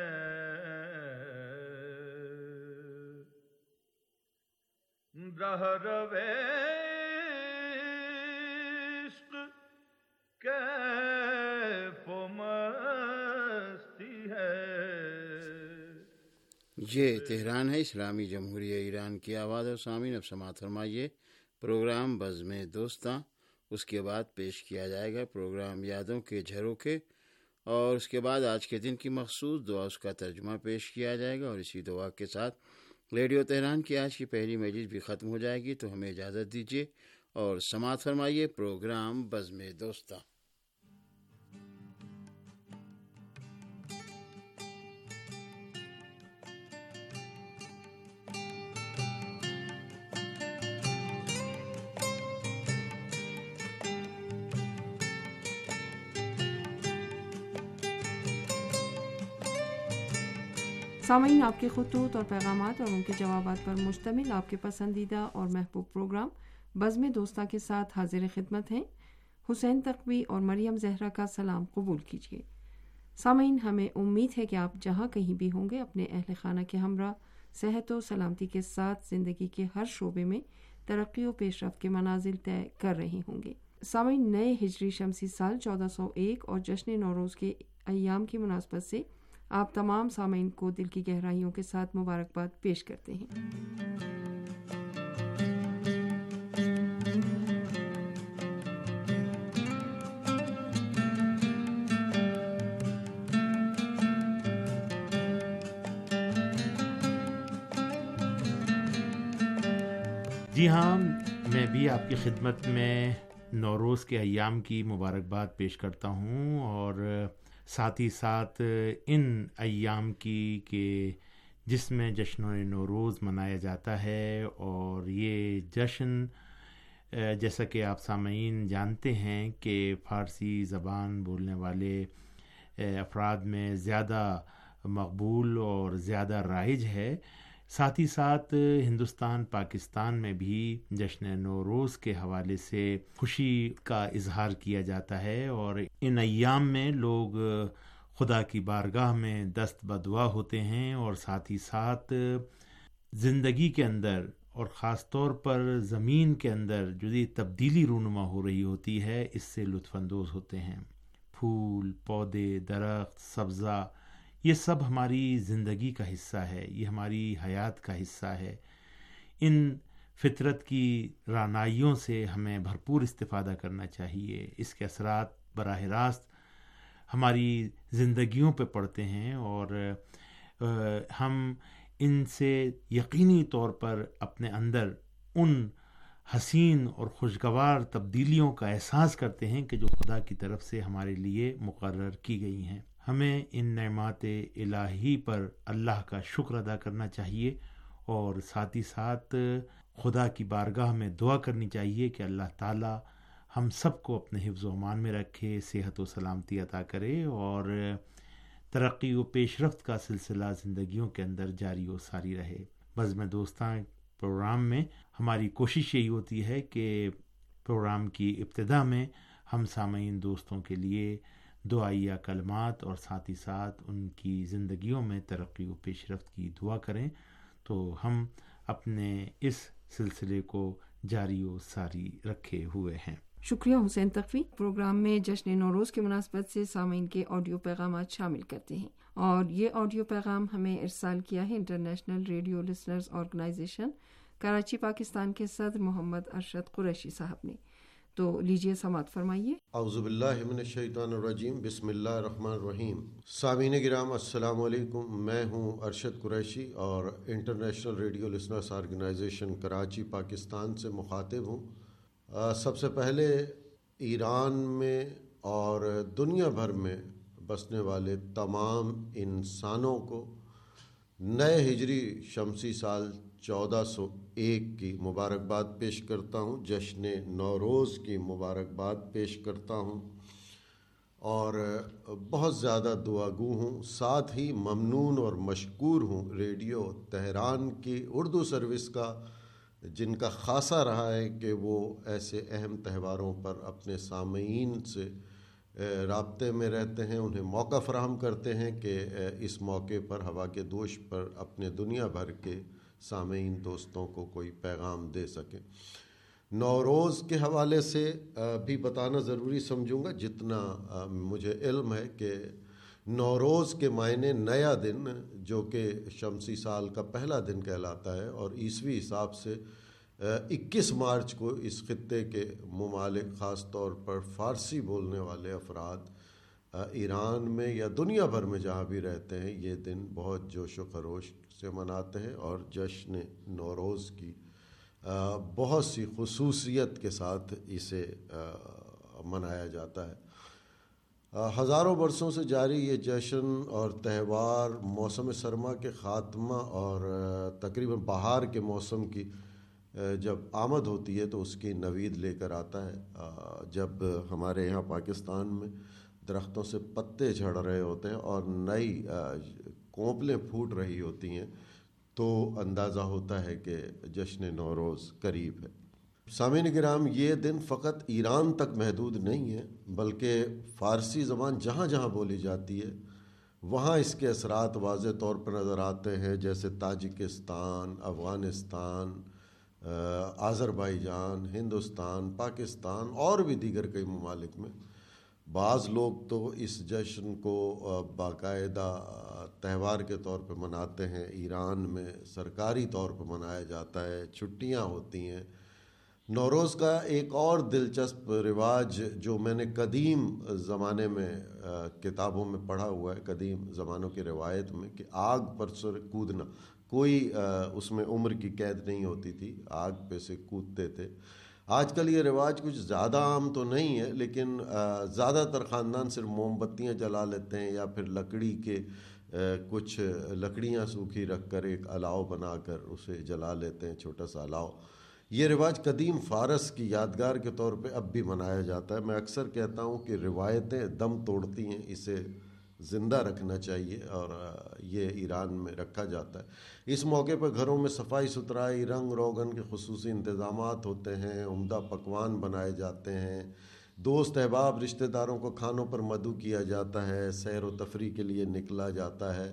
रह रवे इश्क कैफो मस्ती है। ये तेहरान है, इस्लामी जमहूरिया ईरान की आवाज़। और सामीन अब समाअत फरमाइए प्रोग्राम बज़्म दोस्तां। उसके बाद पेश किया जाएगा प्रोग्राम यादों के झरोखे, और उसके बाद आज के दिन की मखसूस दुआ, उसका तर्जुमा पेश किया जाएगा। और इसी दुआ के साथ रेडियो तेहरान की आज की पहली मजलिस भी ख़त्म हो जाएगी। तो हमें इजाज़त दीजिए और समाअत फरमाइए प्रोग्राम बज़्म दोस्तां। सामीन, आपके ख़ुतूत और पैगामात और उनके जवाबात पर मुश्तमिल आपके पसंदीदा और महबूब प्रोग्राम बज़्म दोस्तां के साथ हाजिर खिदमत हैं। हुसैन तक़वी और मरियम ज़हरा का सलाम कबूल कीजिए। सामीन, हमें उम्मीद है कि आप जहाँ कहीं भी होंगे अपने अहल खाना के हमरा सेहत व सलामती के साथ ज़िंदगी के हर शोबे में तरक्की व पेशरफ़्त के मनाजिल तय कर रहे होंगे। सामीन, नए हिजरी शमसी साल 1401 और जश्न नौरोज़ के अय्याम की मुनासबत से आप तमाम सामीन को दिल की गहराइयों के साथ मुबारकबाद पेश करते हैं। जी हाँ, मैं भी आपकी खिदमत में नौरोज़ के अय्याम की मुबारकबाद पेश करता हूँ, और साथ ही साथ इन अय्याम की कि जिसमें जश्न नौरोज़ मनाया जाता है। और ये जश्न जैसा कि आप सामीन जानते हैं कि फ़ारसी ज़बान बोलने वाले अफराद में ज़्यादा मकबूल और ज़्यादा राइज है। साथ ही साथ हिंदुस्तान पाकिस्तान में भी जश्न नौरोज़ के हवाले से खुशी का इजहार किया जाता है, और इन अय्याम में लोग खुदा की बारगाह में दस्त बदुआ होते हैं, और साथ ही साथ ज़िंदगी के अंदर और ख़ास तौर पर ज़मीन के अंदर जो ये तब्दीली रूनुमा हो रही होती है, इससे लुत्फ़अंदोज़ होते हैं। फूल, पौधे, दरख्त, सब्ज़ा, ये सब हमारी ज़िंदगी का हिस्सा है, ये हमारी हयात का हिस्सा है। इन फितरत की रानाइयों से हमें भरपूर इस्तिफ़ादा करना चाहिए। इसके असरात बराह रास्त हमारी ज़िंदगियों पे पड़ते हैं, और हम इनसे यकीनी तौर पर अपने अंदर उन हसीन और खुशगवार तब्दीलियों का एहसास करते हैं कि जो खुदा की तरफ से हमारे लिए मुकर्रर की गई हैं। हमें इन नेमाते इलाही पर अल्लाह का शुक्र अदा करना चाहिए, और साथ ही साथ खुदा की बारगाह में दुआ करनी चाहिए कि अल्लाह ताला हम सबको अपने हिफ्ज़ व अमान में रखे, सेहत व सलामती अता करे, और तरक्की व पेशरफ्त का सिलसिला ज़िंदगियों के अंदर जारी व सारी रहे। बज़्म दोस्तां प्रोग्राम में हमारी कोशिश यही होती है कि प्रोग्राम की इब्तिदा में हम सामीन दोस्तों के लिए دعائیہ کلمات اور ساتھ ہی ساتھ ان کی زندگیوں میں ترقی و پیش رفت کی دعا کریں، تو ہم اپنے اس سلسلے کو جاری و ساری رکھے ہوئے ہیں۔ شکریہ حسین تقوی۔ پروگرام میں جشن نوروز کی مناسبت سے سامعین کے آڈیو پیغامات شامل کرتے ہیں، اور یہ آڈیو پیغام ہمیں ارسال کیا ہے international radio listeners organisation Karachi Pakistan کے صدر محمد ارشد قریشی صاحب نے، تو لیجیے سماعت فرمائیے۔ اعوذ باللہ من الشیطان الرجیم، بسم اللہ الرحمن الرحیم۔ سامعین کرام السلام علیکم، میں ہوں ارشد قریشی اور international radio listeners organisation Karachi Pakistan سے مخاطب ہوں۔ سب سے پہلے ایران میں اور دنیا بھر میں بسنے والے تمام انسانوں کو نئے ہجری شمسی سال 1401 کی مبارکباد پیش کرتا ہوں، جشن نوروز کی مبارکباد پیش کرتا ہوں، اور بہت زیادہ دعاگو ہوں، ساتھ ہی ممنون اور مشکور ہوں ریڈیو تہران کی اردو سروس کا، جن کا خاصہ رہا ہے کہ وہ ایسے اہم تہواروں پر اپنے سامعین سے رابطے میں رہتے ہیں، انہیں موقع فراہم کرتے ہیں کہ اس موقع پر ہوا کے دوش پر اپنے دنیا بھر کے سامعین دوستوں کو کوئی پیغام دے سکیں۔ نوروز کے حوالے سے بھی بتانا ضروری سمجھوں گا، جتنا مجھے علم ہے، کہ نوروز کے معنی نیا دن، جو کہ شمسی سال کا پہلا دن کہلاتا ہے، اور عیسوی حساب سے 21 مارچ کو اس خطے کے ممالک، خاص طور پر فارسی بولنے والے افراد ایران میں یا دنیا بھر میں جہاں بھی رہتے ہیں، یہ دن بہت جوش و خروش سے مناتے ہیں، اور جشن نوروز کی بہت سی خصوصیت کے ساتھ اسے منایا جاتا ہے۔ ہزاروں برسوں سے جاری یہ جشن اور تہوار موسم سرما کے خاتمہ اور تقریباً بہار کے موسم کی جب آمد ہوتی ہے تو اس کی نوید لے کر آتا ہے۔ جب ہمارے یہاں پاکستان میں درختوں سے پتے جھڑ رہے ہوتے ہیں اور نئی کونپلیں پھوٹ رہی ہوتی ہیں، تو اندازہ ہوتا ہے کہ جشن نوروز قریب ہے۔ سامعین کرام، یہ دن فقط ایران تک محدود نہیں ہے، بلکہ فارسی زبان جہاں جہاں بولی جاتی ہے وہاں اس کے اثرات واضح طور پر نظر آتے ہیں، جیسے تاجکستان، افغانستان، آذربائیجان، ہندوستان، پاکستان اور بھی دیگر کئی ممالک میں۔ بعض لوگ تو اس جشن کو باقاعدہ تہوار کے طور پہ مناتے ہیں، ایران میں سرکاری طور پہ منایا جاتا ہے، چھٹیاں ہوتی ہیں۔ نوروز کا ایک اور دلچسپ رواج جو میں نے قدیم زمانے میں کتابوں میں پڑھا ہوا ہے، قدیم زمانوں کی روایت میں، کہ آگ پر سے کودنا، کوئی اس میں عمر کی قید نہیں ہوتی تھی، آگ پہ سے کودتے تھے۔ آج کل یہ رواج کچھ زیادہ عام تو نہیں ہے، لیکن زیادہ تر خاندان صرف موم بتیاں جلا لیتے ہیں، یا پھر لکڑی کے کچھ لکڑیاں سوکھی رکھ کر ایک الاؤ بنا کر اسے جلا لیتے ہیں، چھوٹا سا الاؤ۔ یہ رواج قدیم فارس کی یادگار کے طور پہ اب بھی منایا جاتا ہے۔ میں اکثر کہتا ہوں کہ روایتیں دم توڑتی ہیں، اسے زندہ رکھنا چاہیے، اور یہ ایران میں رکھا جاتا ہے۔ اس موقع پر گھروں میں صفائی ستھرائی، رنگ روغن کے خصوصی انتظامات ہوتے ہیں، عمدہ پکوان بنائے جاتے ہیں، دوست احباب رشتہ داروں کو کھانوں پر مدعو کیا جاتا ہے، سیر و تفریح کے لیے نکلا جاتا ہے۔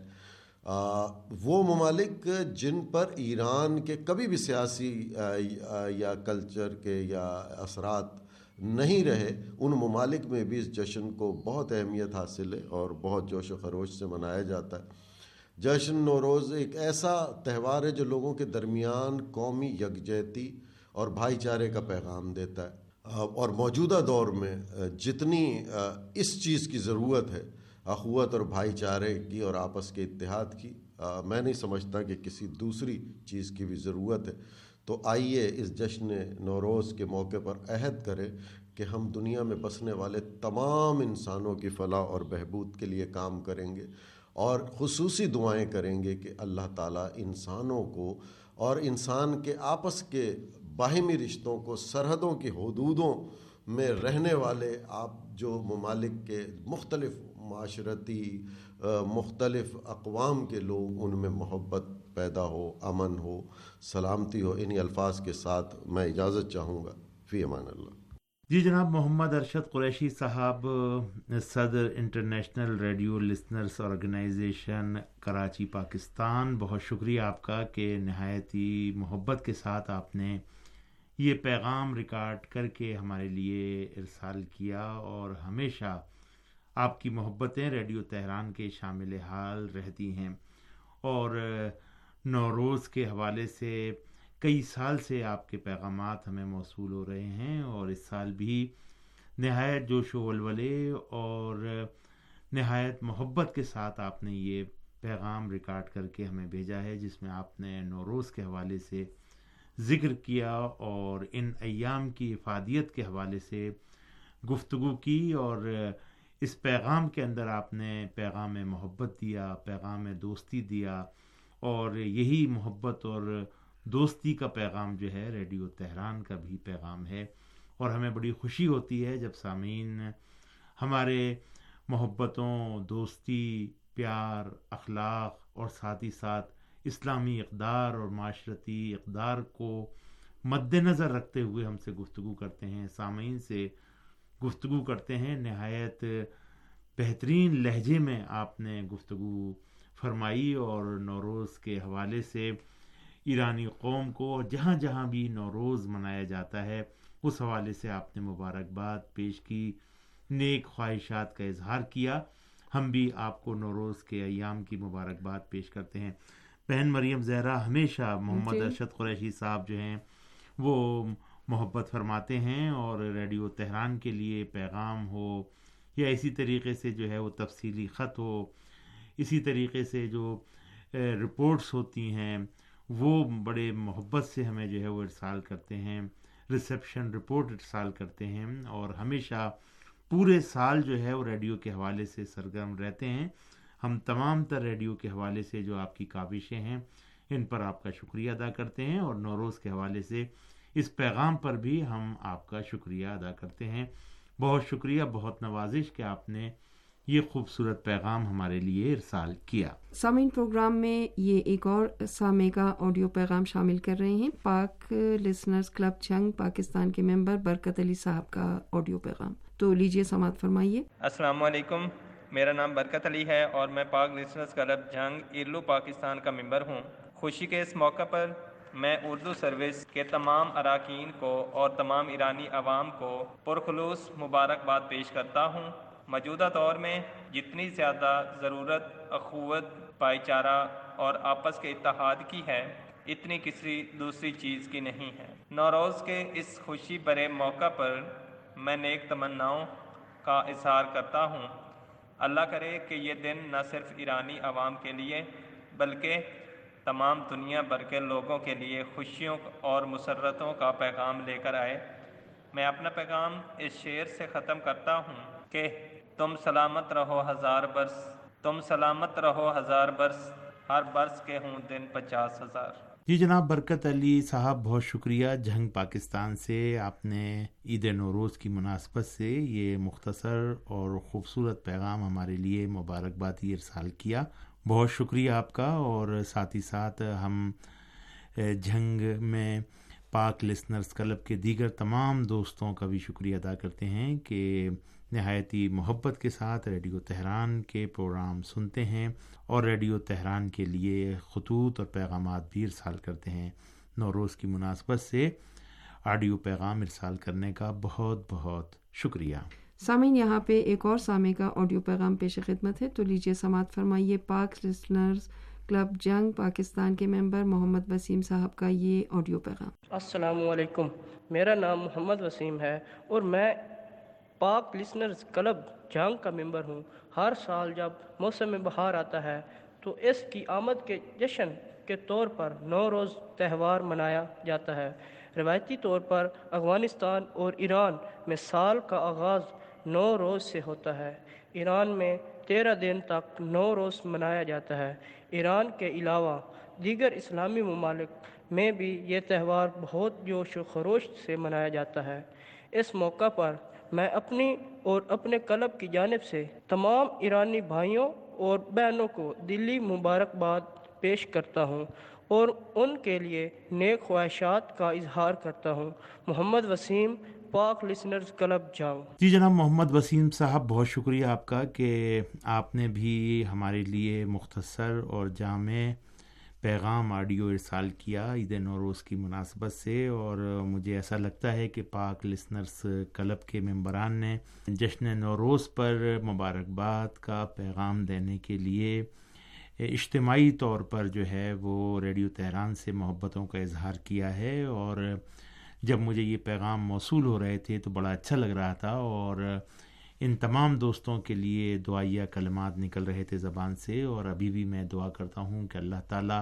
وہ ممالک جن پر ایران کے کبھی بھی سیاسی یا کلچر کے یا اثرات نہیں رہے، ان ممالک میں بھی اس جشن کو بہت اہمیت حاصل ہے اور بہت جوش و خروش سے منایا جاتا ہے۔ جشن نوروز ایک ایسا تہوار ہے جو لوگوں کے درمیان قومی یکجہتی اور بھائی چارے کا پیغام دیتا ہے، اور موجودہ دور میں جتنی اس چیز کی ضرورت ہے، اخوت اور بھائی چارے کی اور آپس کے اتحاد کی، میں نہیں سمجھتا کہ کسی دوسری چیز کی بھی ضرورت ہے۔ تو آئیے اس جشن نوروز کے موقع پر عہد کریں کہ ہم دنیا میں بسنے والے تمام انسانوں کی فلاح اور بہبود کے لیے کام کریں گے، اور خصوصی دعائیں کریں گے کہ اللہ تعالیٰ انسانوں کو اور انسان کے آپس کے باہمی رشتوں کو، سرحدوں کی حدودوں میں رہنے والے آپ جو ممالک کے مختلف معاشرتی مختلف اقوام کے لوگ، ان میں محبت پیدا ہو، امن ہو، سلامتی ہو۔ انہی الفاظ کے ساتھ میں اجازت چاہوں گا۔ فی امان اللہ۔ جی جناب، محمد ارشد قریشی صاحب، صدر international radio listeners organisation Karachi Pakistan, بہت شکریہ آپ کا کہ نہایت ہی محبت کے ساتھ آپ نے یہ پیغام ریکارڈ کر کے ہمارے لیے ارسال کیا، اور ہمیشہ آپ کی محبتیں ریڈیو تہران کے شامل حال رہتی ہیں، اور نوروز کے حوالے سے کئی سال سے آپ کے پیغامات ہمیں موصول ہو رہے ہیں، اور اس سال بھی نہایت جوش و ولولے اور نہایت محبت کے ساتھ آپ نے یہ پیغام ریکارڈ کر کے ہمیں بھیجا ہے، جس میں آپ نے نوروز کے حوالے سے ذکر کیا اور ان ایام کی افادیت کے حوالے سے گفتگو کی، اور اس پیغام کے اندر آپ نے پیغام محبت دیا، پیغام دوستی دیا، اور یہی محبت اور دوستی کا پیغام جو ہے ریڈیو تہران کا بھی پیغام ہے، اور ہمیں بڑی خوشی ہوتی ہے جب سامعین ہمارے محبتوں، دوستی، پیار، اخلاق اور ساتھ ہی ساتھ اسلامی اقدار اور معاشرتی اقدار کو مد نظر رکھتے ہوئے ہم سے گفتگو کرتے ہیں، سامعین سے گفتگو کرتے ہیں۔ نہایت بہترین لہجے میں آپ نے گفتگو فرمائی، اور نوروز کے حوالے سے ایرانی قوم کو جہاں جہاں بھی نوروز منایا جاتا ہے اس حوالے سے آپ نے مبارکباد پیش کی، نیک خواہشات کا اظہار کیا۔ ہم بھی آپ کو نوروز کے ایام کی مبارکباد پیش کرتے ہیں۔ بہن مریم زہرا، ہمیشہ محمد ارشد قریشی صاحب جو ہیں وہ محبت فرماتے ہیں، اور ریڈیو تہران کے لیے پیغام ہو یا اسی طریقے سے جو ہے وہ تفصیلی خط ہو، اسی طریقے سے جو رپورٹس ہوتی ہیں وہ بڑے محبت سے ہمیں جو ہے وہ ارسال کرتے ہیں، ریسیپشن رپورٹ ارسال کرتے ہیں، اور ہمیشہ پورے سال جو ہے وہ ریڈیو کے حوالے سے سرگرم رہتے ہیں۔ ہم تمام تر ریڈیو کے حوالے سے جو آپ کی کاوشیں ہیں ان پر آپ کا شکریہ ادا کرتے ہیں، اور نوروز کے حوالے سے اس پیغام پر بھی ہم آپ کا شکریہ ادا کرتے ہیں۔ بہت شکریہ، بہت نوازش کہ آپ نے یہ خوبصورت پیغام ہمارے لیے ارسال کیا۔ سامعین، پروگرام میں یہ ایک اور سامع کا آڈیو پیغام شامل کر رہے ہیں۔ پاک لسنرز کلب جنگ پاکستان کے ممبر برکت علی صاحب کا آڈیو پیغام، تو لیجئے سماعت فرمائیے۔ السلام علیکم، میرا نام برکت علی ہے اور میں پاک لسنرز کلب جنگ ایرلو پاکستان کا ممبر ہوں۔ خوشی کے اس موقع پر میں اردو سروس کے تمام اراکین کو اور تمام ایرانی عوام کو پرخلوص مبارکباد پیش کرتا ہوں۔ موجودہ دور میں جتنی زیادہ ضرورت اخوت، بھائی چارہ اور آپس کے اتحاد کی ہے، اتنی کسی دوسری چیز کی نہیں ہے۔ نوروز کے اس خوشی بھرے موقع پر میں نیک تمناؤں کا اظہار کرتا ہوں۔ اللہ کرے کہ یہ دن نہ صرف ایرانی عوام کے لیے بلکہ تمام دنیا بھر کے لوگوں کے لیے خوشیوں اور مسرتوں کا پیغام لے کر آئے۔ میں اپنا پیغام اس شعر سے ختم کرتا ہوں کہ تم سلامت رہو ہزار برس، تم سلامت رہو ہزار برس، ہر برس کے ہوں دن 50,000۔ جی جناب برکت علی صاحب، بہت شکریہ۔ جنگ پاکستان سے آپ نے عید نوروز کی مناسبت سے یہ مختصر اور خوبصورت پیغام ہمارے لیے مبارکبادی ارسال کیا، بہت شکریہ آپ کا۔ اور ساتھ ہی ساتھ ہم جنگ میں پاک لسنرز کلب کے دیگر تمام دوستوں کا بھی شکریہ ادا کرتے ہیں کہ نہایت ہی محبت کے ساتھ ریڈیو تہران کے پروگرام سنتے ہیں اور ریڈیو تہران کے لیے خطوط اور پیغامات بھی ارسال کرتے ہیں۔ نوروز کی مناسبت سے آڈیو پیغام ارسال کرنے کا بہت بہت شکریہ۔ سامعین، یہاں پہ ایک اور سامع کا آڈیو پیغام پیش خدمت ہے، تو لیجیے سماعت فرمائیے۔ پاک لسنرز کلب جنگ پاکستان کے ممبر محمد وسیم صاحب کا یہ آڈیو پیغام۔ السلام علیکم، میرا نام محمد وسیم ہے اور میں پاک لسنرز کلب جنگ کا ممبر ہوں۔ ہر سال جب موسم بہار آتا ہے تو اس کی آمد کے جشن کے طور پر نوروز تہوار منایا جاتا ہے۔ روایتی طور پر افغانستان اور ایران میں سال کا آغاز نوروز سے ہوتا ہے۔ ایران میں 13 دن تک نوروز منایا جاتا ہے۔ ایران کے علاوہ دیگر اسلامی ممالک میں بھی یہ تہوار بہت جوش و خروش سے منایا جاتا ہے۔ اس موقع پر میں اپنی اور اپنے کلب کی جانب سے تمام ایرانی بھائیوں اور بہنوں کو دلی مبارکباد پیش کرتا ہوں اور ان کے لیے نیک خواہشات کا اظہار کرتا ہوں۔ محمد وسیم، پاک لسنرز کلب جھنگ۔ جی جناب محمد وسیم صاحب، بہت شکریہ آپ کا کہ آپ نے بھی ہمارے لیے مختصر اور جامع پیغام آڈیو ارسال کیا عید نوروز کی مناسبت سے، اور مجھے ایسا لگتا ہے کہ پاک لسنرز کلب کے ممبران نے جشن نوروز پر مبارکباد کا پیغام دینے کے لیے اجتماعی طور پر جو ہے وہ ریڈیو تہران سے محبتوں کا اظہار کیا ہے، اور جب مجھے یہ پیغام موصول ہو رہے تھے تو بڑا اچھا لگ رہا تھا، اور ان تمام دوستوں کے لیے دعائیہ کلمات نکل رہے تھے زبان سے، اور ابھی بھی میں دعا کرتا ہوں کہ اللہ تعالیٰ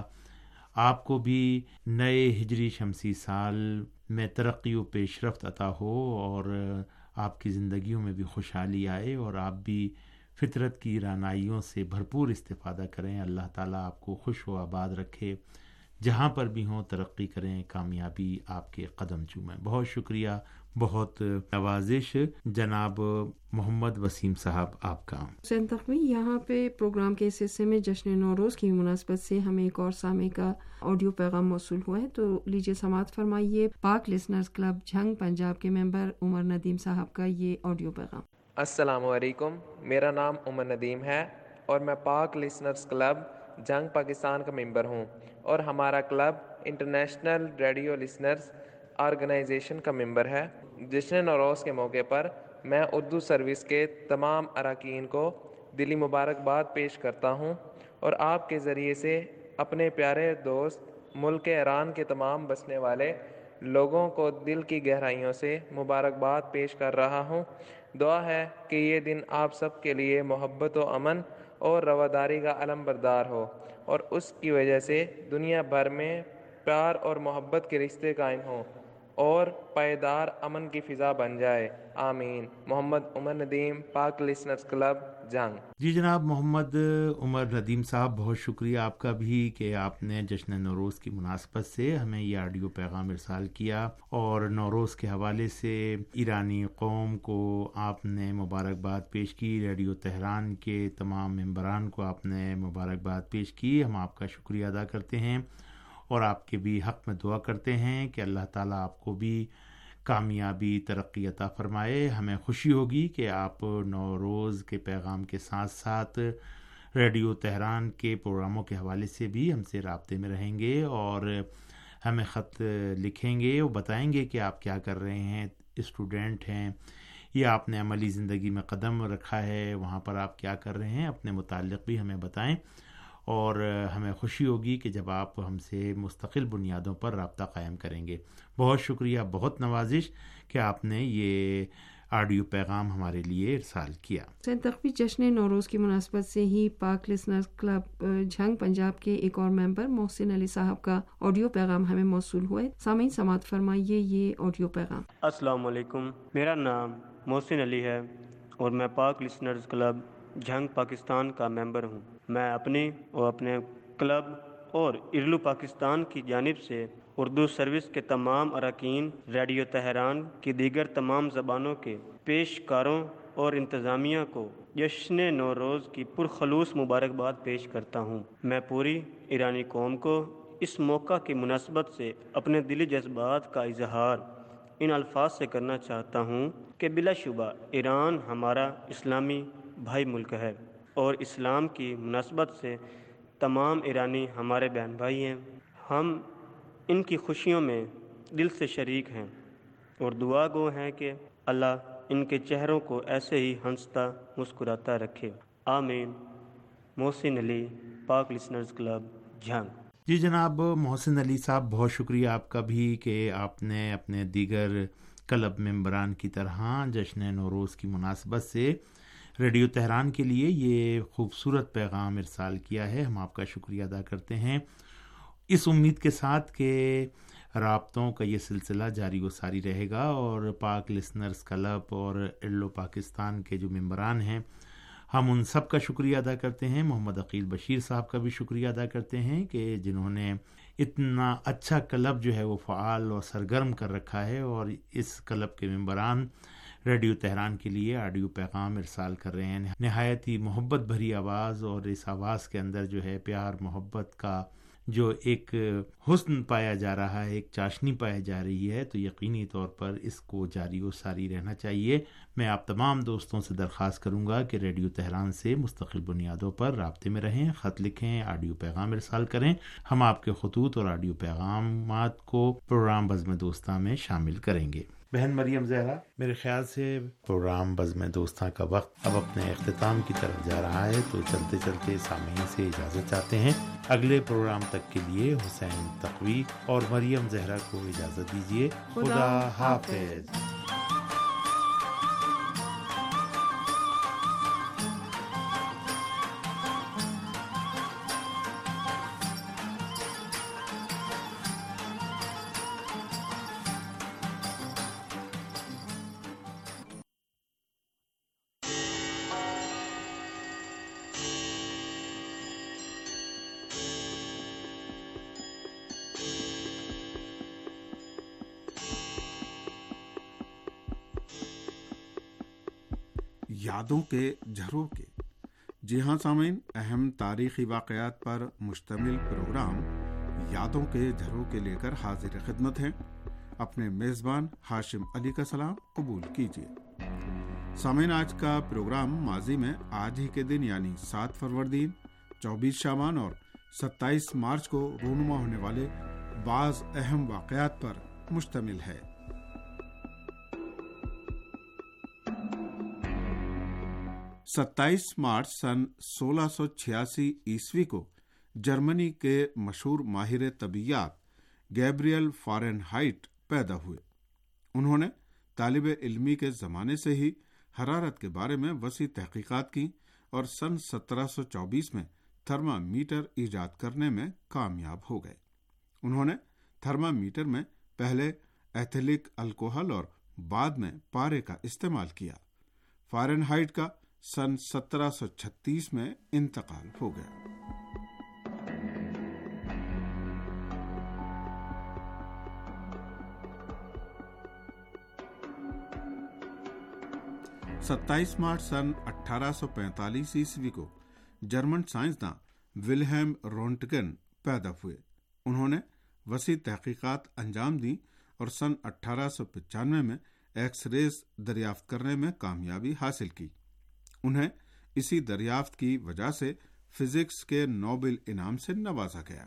آپ کو بھی نئے ہجری شمسی سال میں ترقی و پیش رفت عطا ہو، اور آپ کی زندگیوں میں بھی خوشحالی آئے، اور آپ بھی فطرت کی رعنائیوں سے بھرپور استفادہ کریں۔ اللہ تعالیٰ آپ کو خوش و آباد رکھے، جہاں پر بھی ہوں ترقی کریں، کامیابی آپ کے قدم چومیں۔ بہت شکریہ، بہت نوازش جناب محمد وسیم صاحب آپ کا۔ حسین تقوی، یہاں پہ پروگرام کے اس حصے میں جشن نوروز کی مناسبت سے ہمیں ایک اور سامع کا آڈیو پیغام موصول ہوا ہے، تو لیجیے سماعت فرمائیے پاک لسنرز کلب جھنگ پنجاب کے ممبر عمر ندیم صاحب کا یہ آڈیو پیغام۔ السلام علیکم، میرا نام عمر ندیم ہے اور میں پاک لسنرز کلب جنگ پاکستان کا ممبر ہوں، اور ہمارا club international radio listeners organisation کا ممبر ہے۔ جشن نوروز کے موقع پر میں اردو سروس کے تمام اراکین کو دلی مبارکباد پیش کرتا ہوں، اور آپ کے ذریعے سے اپنے پیارے دوست ملک ایران کے تمام بسنے والے لوگوں کو دل کی گہرائیوں سے مبارکباد پیش کر رہا ہوں۔ دعا ہے کہ یہ دن آپ سب کے لیے محبت و امن اور رواداری کا علم بردار ہو، اور اس کی وجہ سے دنیا بھر میں پیار اور محبت کے رشتے قائم ہوں اور پائیدار امن کی فضا بن جائے، آمین۔ محمد عمر ندیم، پاک لسنرز کلب جنگ۔ جی جناب محمد عمر ندیم صاحب، بہت شکریہ آپ کا بھی کہ آپ نے جشن نوروز کی مناسبت سے ہمیں یہ آڈیو پیغام ارسال کیا، اور نوروز کے حوالے سے ایرانی قوم کو آپ نے مبارکباد پیش کی، ریڈیو تہران کے تمام ممبران کو آپ نے مبارکباد پیش کی۔ ہم آپ کا شکریہ ادا کرتے ہیں، اور آپ کے بھی حق میں دعا کرتے ہیں کہ اللہ تعالیٰ آپ کو بھی کامیابی ترقی عطا فرمائے۔ ہمیں خوشی ہوگی کہ آپ نوروز کے پیغام کے ساتھ ساتھ ریڈیو تہران کے پروگراموں کے حوالے سے بھی ہم سے رابطے میں رہیں گے، اور ہمیں خط لکھیں گے اور بتائیں گے کہ آپ کیا کر رہے ہیں، اسٹوڈنٹ ہیں یا آپ نے عملی زندگی میں قدم رکھا ہے، وہاں پر آپ کیا کر رہے ہیں، اپنے متعلق بھی ہمیں بتائیں، اور ہمیں خوشی ہوگی کہ جب آپ ہم سے مستقل بنیادوں پر رابطہ قائم کریں گے۔ بہت شکریہ، بہت نوازش کہ آپ نے یہ آڈیو پیغام ہمارے لیے ارسال کیا۔ تقوی، جشن نوروز کی مناسبت سے ہی پاک لسنرز کلب جھنگ پنجاب کے ایک اور ممبر محسن علی صاحب کا آڈیو پیغام ہمیں موصول ہوا ہے۔ سامعین سماعت فرمائیے یہ آڈیو پیغام۔ السلام علیکم، میرا نام محسن علی ہے اور میں پاک لسنرز کلب جھنگ پاکستان کا ممبر ہوں۔ میں اپنی اور اپنے کلب اور ارلو پاکستان کی جانب سے اردو سروس کے تمام اراکین، ریڈیو تہران کی دیگر تمام زبانوں کے پیشکاروں اور انتظامیہ کو جشن نوروز کی پرخلوص مبارکباد پیش کرتا ہوں۔ میں پوری ایرانی قوم کو اس موقع کی مناسبت سے اپنے دلی جذبات کا اظہار ان الفاظ سے کرنا چاہتا ہوں کہ بلا شبہ ایران ہمارا اسلامی بھائی ملک ہے، اور اسلام کی مناسبت سے تمام ایرانی ہمارے بہن بھائی ہیں۔ ہم ان کی خوشیوں میں دل سے شریک ہیں اور دعا گو ہیں کہ اللہ ان کے چہروں کو ایسے ہی ہنستا مسکراتا رکھے، آمین۔ محسن علی، پاک لسنرز کلب جھنگ۔ جی جناب محسن علی صاحب، بہت شکریہ آپ کا بھی کہ آپ نے اپنے دیگر کلب ممبران کی طرح جشن نوروز کی مناسبت سے ریڈیو تہران کے لیے یہ خوبصورت پیغام ارسال کیا ہے۔ ہم آپ کا شکریہ ادا کرتے ہیں، اس امید کے ساتھ کہ رابطوں کا یہ سلسلہ جاری و ساری رہے گا، اور پاک لسنرز کلب اور ارلو پاکستان کے جو ممبران ہیں ہم ان سب کا شکریہ ادا کرتے ہیں۔ محمد عقیل بشیر صاحب کا بھی شکریہ ادا کرتے ہیں کہ جنہوں نے اتنا اچھا کلب جو ہے وہ فعال اور سرگرم کر رکھا ہے، اور اس کلب کے ممبران ریڈیو تہران کے لیے آڈیو پیغام ارسال کر رہے ہیں۔ نہایت ہی محبت بھری آواز، اور اس آواز کے اندر جو ہے پیار محبت کا جو ایک حسن پایا جا رہا ہے، ایک چاشنی پائی جا رہی ہے، تو یقینی طور پر اس کو جاری و ساری رہنا چاہیے۔ میں آپ تمام دوستوں سے درخواست کروں گا کہ ریڈیو تہران سے مستقل بنیادوں پر رابطے میں رہیں، خط لکھیں، آڈیو پیغام ارسال کریں۔ ہم آپ کے خطوط اور آڈیو پیغامات کو پروگرام بزم دوستاں میں شامل کریں گے۔ بہن مریم زہرا، میرے خیال سے پروگرام بزم دوستاں کا وقت اب اپنے اختتام کی طرف جا رہا ہے، تو چلتے چلتے سامعین سے اجازت چاہتے ہیں۔ اگلے پروگرام تک کے لیے حسین تقوی اور مریم زہرا کو اجازت دیجیے۔ خدا حافظ۔ یادوں کے جھروکے۔ جی ہاں سامعین، اہم تاریخی واقعات پر مشتمل پروگرام یادوں کے جھروکے لے کر حاضر خدمت ہیں۔ اپنے میزبان ہاشم علی کا سلام قبول کیجیے۔ سامعین، آج کا پروگرام ماضی میں آج ہی کے دن یعنی 7 فروردین، 24 شعبان اور 27 مارچ کو رونما ہونے والے بعض اہم واقعات پر مشتمل ہے۔ 27 مارچ سن 1686 عیسوی کو جرمنی کے مشہور ماہر طبیعیات گیبریل فارنہائٹ پیدا ہوئے۔ انہوں نے طالب علمی کے زمانے سے ہی حرارت کے بارے میں وسیع تحقیقات کی اور سن 1724 میں تھرما میٹر ایجاد کرنے میں کامیاب ہو گئے۔ انہوں نے تھرما میٹر میں پہلے ایتھلیک الکوہل اور بعد میں پارے کا استعمال کیا۔ فارنہائٹ کا سن 1736 میں انتقال ہو گیا۔ 27 مارچ سن 1845 عیسوی کو جرمن سائنسداں ولہم رونٹگن پیدا ہوئے۔ انہوں نے وسیع تحقیقات انجام دیں اور سن 1895 میں ایکس ریز دریافت کرنے میں کامیابی حاصل کی۔ انہیں اسی دریافت کی وجہ سے فزکس کے نوبل انعام سے نوازا گیا۔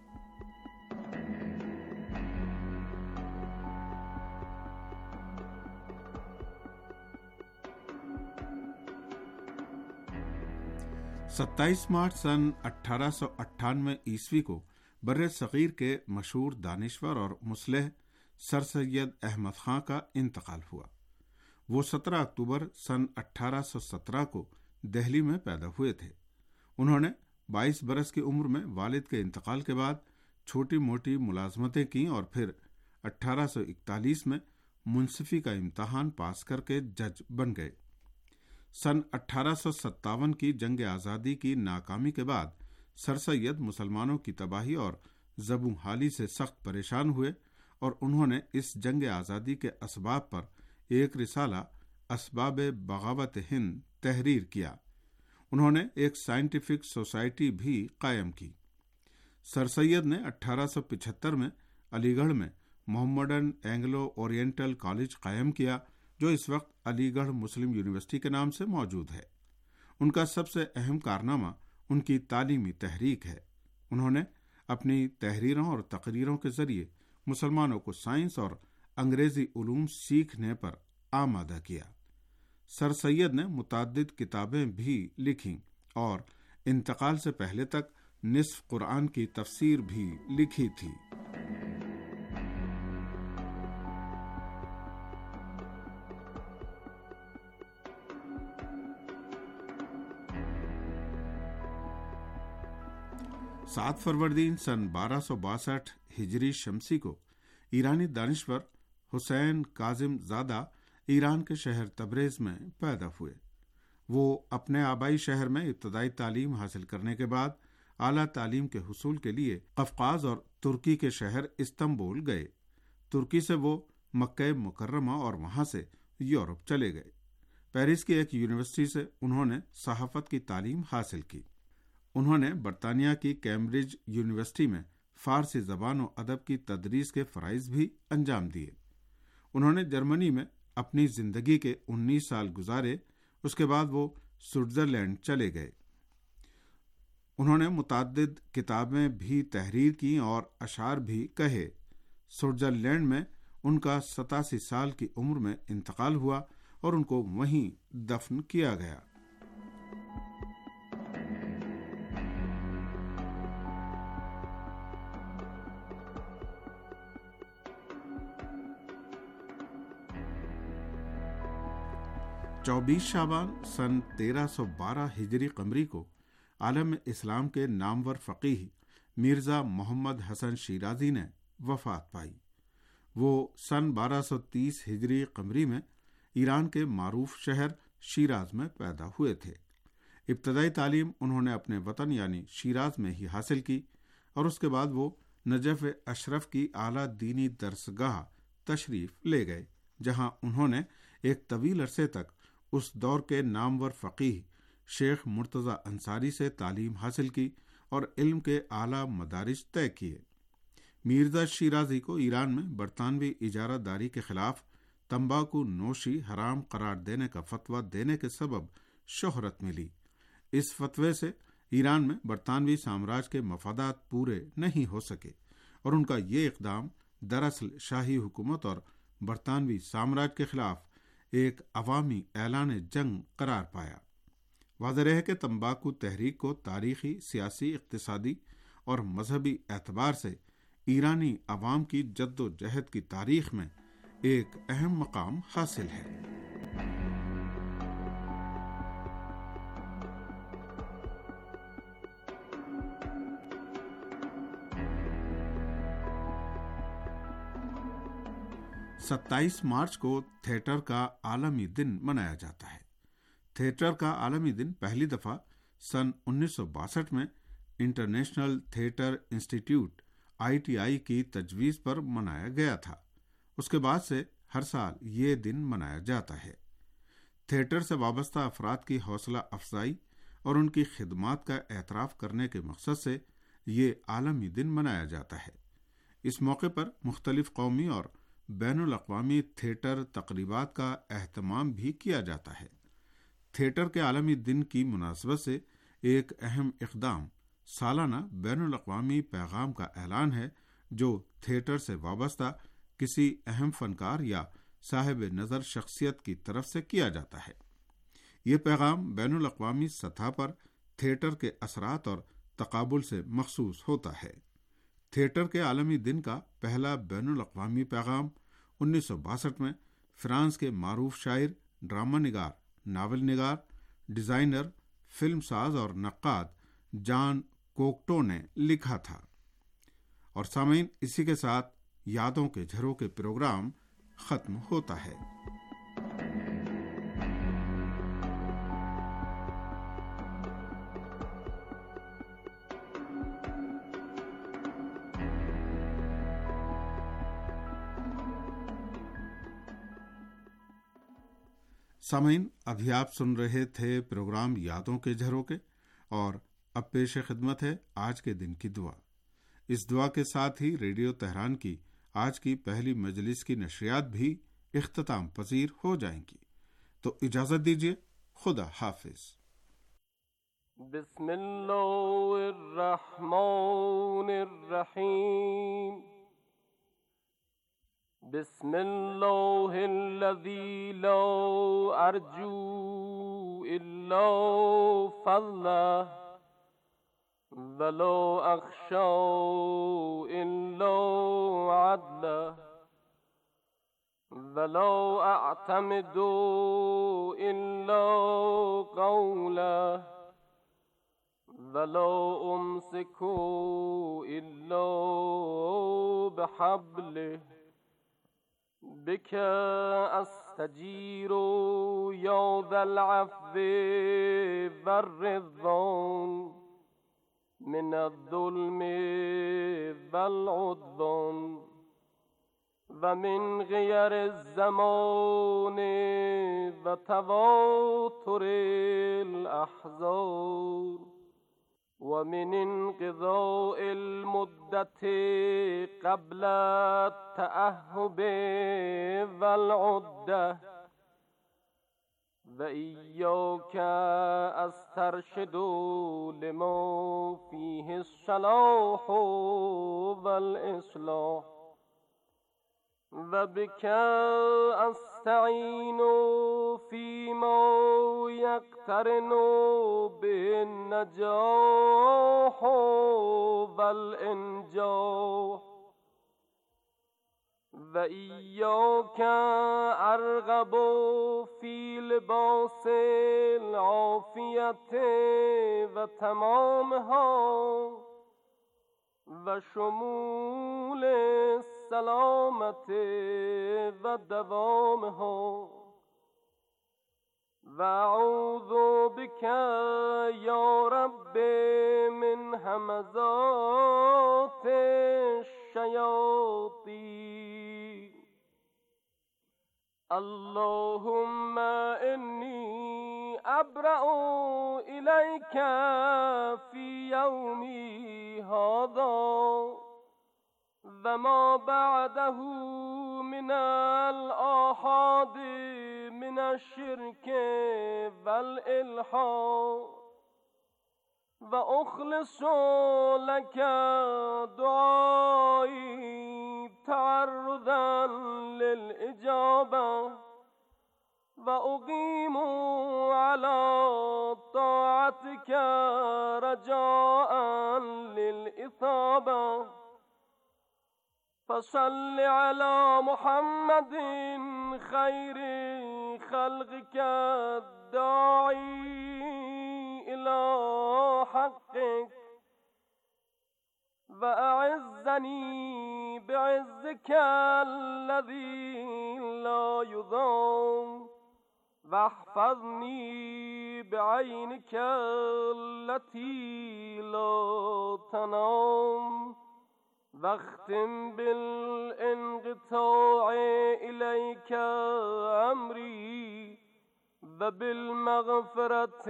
ستائیس مارچ سن 1898 عیسوی کو بر صغیر کے مشہور دانشور اور مصلح سر سید احمد خان کا انتقال ہوا۔ وہ 17 اکتوبر سن 1817 کو دہلی میں پیدا ہوئے تھے۔ انہوں نے 22 برس کی عمر میں والد کے انتقال کے بعد چھوٹی موٹی ملازمتیں کیں اور پھر 1841 میں منصفی کا امتحان پاس کر کے جج بن گئے۔ سن 1857 کی جنگ آزادی کی ناکامی کے بعد سر سید مسلمانوں کی تباہی اور زبوں حالی سے سخت پریشان ہوئے اور انہوں نے اس جنگ آزادی کے اسباب پر ایک رسالہ اسباب بغاوت ہند تحریر کیا۔ انہوں نے ایک سائنٹیفک سوسائٹی بھی قائم کی۔ سر سید نے 1875 میں علی گڑھ میں محمڈن اینگلو اورینٹل کالج قائم کیا، جو اس وقت علی گڑھ مسلم یونیورسٹی کے نام سے موجود ہے۔ ان کا سب سے اہم کارنامہ ان کی تعلیمی تحریک ہے۔ انہوں نے اپنی تحریروں اور تقریروں کے ذریعے مسلمانوں کو سائنس اور انگریزی علوم سیکھنے پر آمادہ کیا۔ سر سید نے متعدد کتابیں بھی لکھیں اور انتقال سے پہلے تک نصف قرآن کی تفسیر بھی لکھی تھی۔ سات فروردین سن 1262 ہجری شمسی کو ایرانی دانشور حسین کاظم زادہ ایران کے شہر تبریز میں پیدا ہوئے۔ وہ اپنے آبائی شہر میں ابتدائی تعلیم حاصل کرنے کے بعد اعلیٰ تعلیم کے حصول کے لیے قفقاز اور ترکی کے شہر استنبول گئے۔ ترکی سے وہ مکہ مکرمہ اور وہاں سے یورپ چلے گئے۔ پیرس کی ایک یونیورسٹی سے انہوں نے صحافت کی تعلیم حاصل کی۔ انہوں نے برطانیہ کی کیمبرج یونیورسٹی میں فارسی زبان و ادب کی تدریس کے فرائض بھی انجام دیے۔ انہوں نے جرمنی میں اپنی زندگی کے 19 سال گزارے۔ اس کے بعد وہ سوئٹزرلینڈ چلے گئے۔ انہوں نے متعدد کتابیں بھی تحریر کی اور اشعار بھی کہے۔ سوئٹزرلینڈ میں ان کا 87 سال کی عمر میں انتقال ہوا اور ان کو وہیں دفن کیا گیا۔ چوبیس شعبان سن 1312 ہجری قمری کو عالم اسلام کے نامور فقیہ مرزا محمد حسن شیرازی نے وفات پائی۔ وہ سن 1230 ہجری قمری میں ایران کے معروف شہر شیراز میں پیدا ہوئے تھے۔ ابتدائی تعلیم انہوں نے اپنے وطن یعنی شیراز میں ہی حاصل کی اور اس کے بعد وہ نجف اشرف کی اعلیٰ دینی درسگاہ تشریف لے گئے، جہاں انہوں نے ایک طویل عرصے تک اس دور کے نامور فقیہ شیخ مرتضی انصاری سے تعلیم حاصل کی اور علم کے اعلیٰ مدارج طے کیے۔ مرزا شیرازی کو ایران میں برطانوی اجارہ داری کے خلاف تمباکو نوشی حرام قرار دینے کا فتویٰ دینے کے سبب شہرت ملی۔ اس فتوے سے ایران میں برطانوی سامراج کے مفادات پورے نہیں ہو سکے اور ان کا یہ اقدام دراصل شاہی حکومت اور برطانوی سامراج کے خلاف ایک عوامی اعلان جنگ قرار پایا۔ واضح ہے کہ تمباکو تحریک کو تاریخی، سیاسی، اقتصادی اور مذہبی اعتبار سے ایرانی عوام کی جد و جہد کی تاریخ میں ایک اہم مقام حاصل ہے۔ ستائیس مارچ کو تھیٹر کا عالمی دن منایا جاتا ہے۔ تھیٹر کا عالمی دن پہلی دفعہ سن 1962 میں انٹرنیشنل تھیٹر انسٹیٹیوٹ ITI کی تجویز پر منایا گیا تھا۔ اس کے بعد سے ہر سال یہ دن منایا جاتا ہے۔ تھیٹر سے وابستہ افراد کی حوصلہ افزائی اور ان کی خدمات کا اعتراف کرنے کے مقصد سے یہ عالمی دن منایا جاتا ہے۔ اس موقع پر مختلف قومی اور بین الاقوامی تھیٹر تقریبات کا اہتمام بھی کیا جاتا ہے۔ تھیٹر کے عالمی دن کی مناسبت سے ایک اہم اقدام سالانہ بین الاقوامی پیغام کا اعلان ہے، جو تھیٹر سے وابستہ کسی اہم فنکار یا صاحب نظر شخصیت کی طرف سے کیا جاتا ہے۔ یہ پیغام بین الاقوامی سطح پر تھیٹر کے اثرات اور تقابل سے مخصوص ہوتا ہے۔ تھیٹر کے عالمی دن کا پہلا بین الاقوامی پیغام 1962 میں فرانس کے معروف شاعر، ڈرامہ نگار، ناول نگار، ڈیزائنر، فلم ساز اور نقاد جان کوکٹو نے لکھا تھا۔ اور سامعین، اسی کے ساتھ یادوں کے جھروکے پروگرام ختم ہوتا ہے۔ سامعین، ابھی آپ سن رہے تھے پروگرام یادوں کے جھروکے، اور اب پیش خدمت ہے آج کے دن کی دعا۔ اس دعا کے ساتھ ہی ریڈیو تہران کی آج کی پہلی مجلس کی نشریات بھی اختتام پذیر ہو جائیں گی، تو اجازت دیجیے۔ خدا حافظ۔ بسم اللہ الرحمن الرحیم۔ بسم اللہ الذی لا ارجو الا فضلہ ولا اخشى الا عدلہ ولا اعتمد الا قولہ ولا امسک الا بحبلہ بك استجير يا ذا العفو والرضوان من الظلم والعدوان ومن غير الزمان وتواتر الأحزان ومن انقضاء المدة قبل التأهب والعدة وإياك أسترشد لما فيه الصلاح والإصلاح وبك أستعين فيما يقترن به النجاح والإنجاح وإياك أرغب في لباس العافية وتمامها وشمول السلامة ودوامها وأعوذ بك يا رب من همزات الشياطين. اللهم إني أبرأ إليك في يومي هذا وما بعده من الآحاد من الشرك والإلحاد وأخلص لك دعائي تعرضا للإجابة وأقيم على طاعتك رجاء للإثابة. فصل على محمد خير خلقك الداعي إلى حقك وأعزني بعزك الذي لا يضام واحفظني بعينك التي لا تنام واختم بالانقطاع إليك أمري وبالمغفرة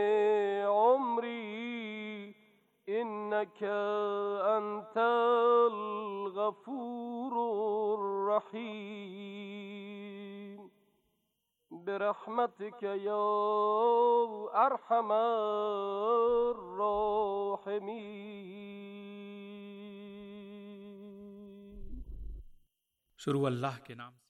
عمري إنك أنت الغفور الرحيم برحمتك يا أرحم الراحمين. शुरू अल्लाह के नाम से।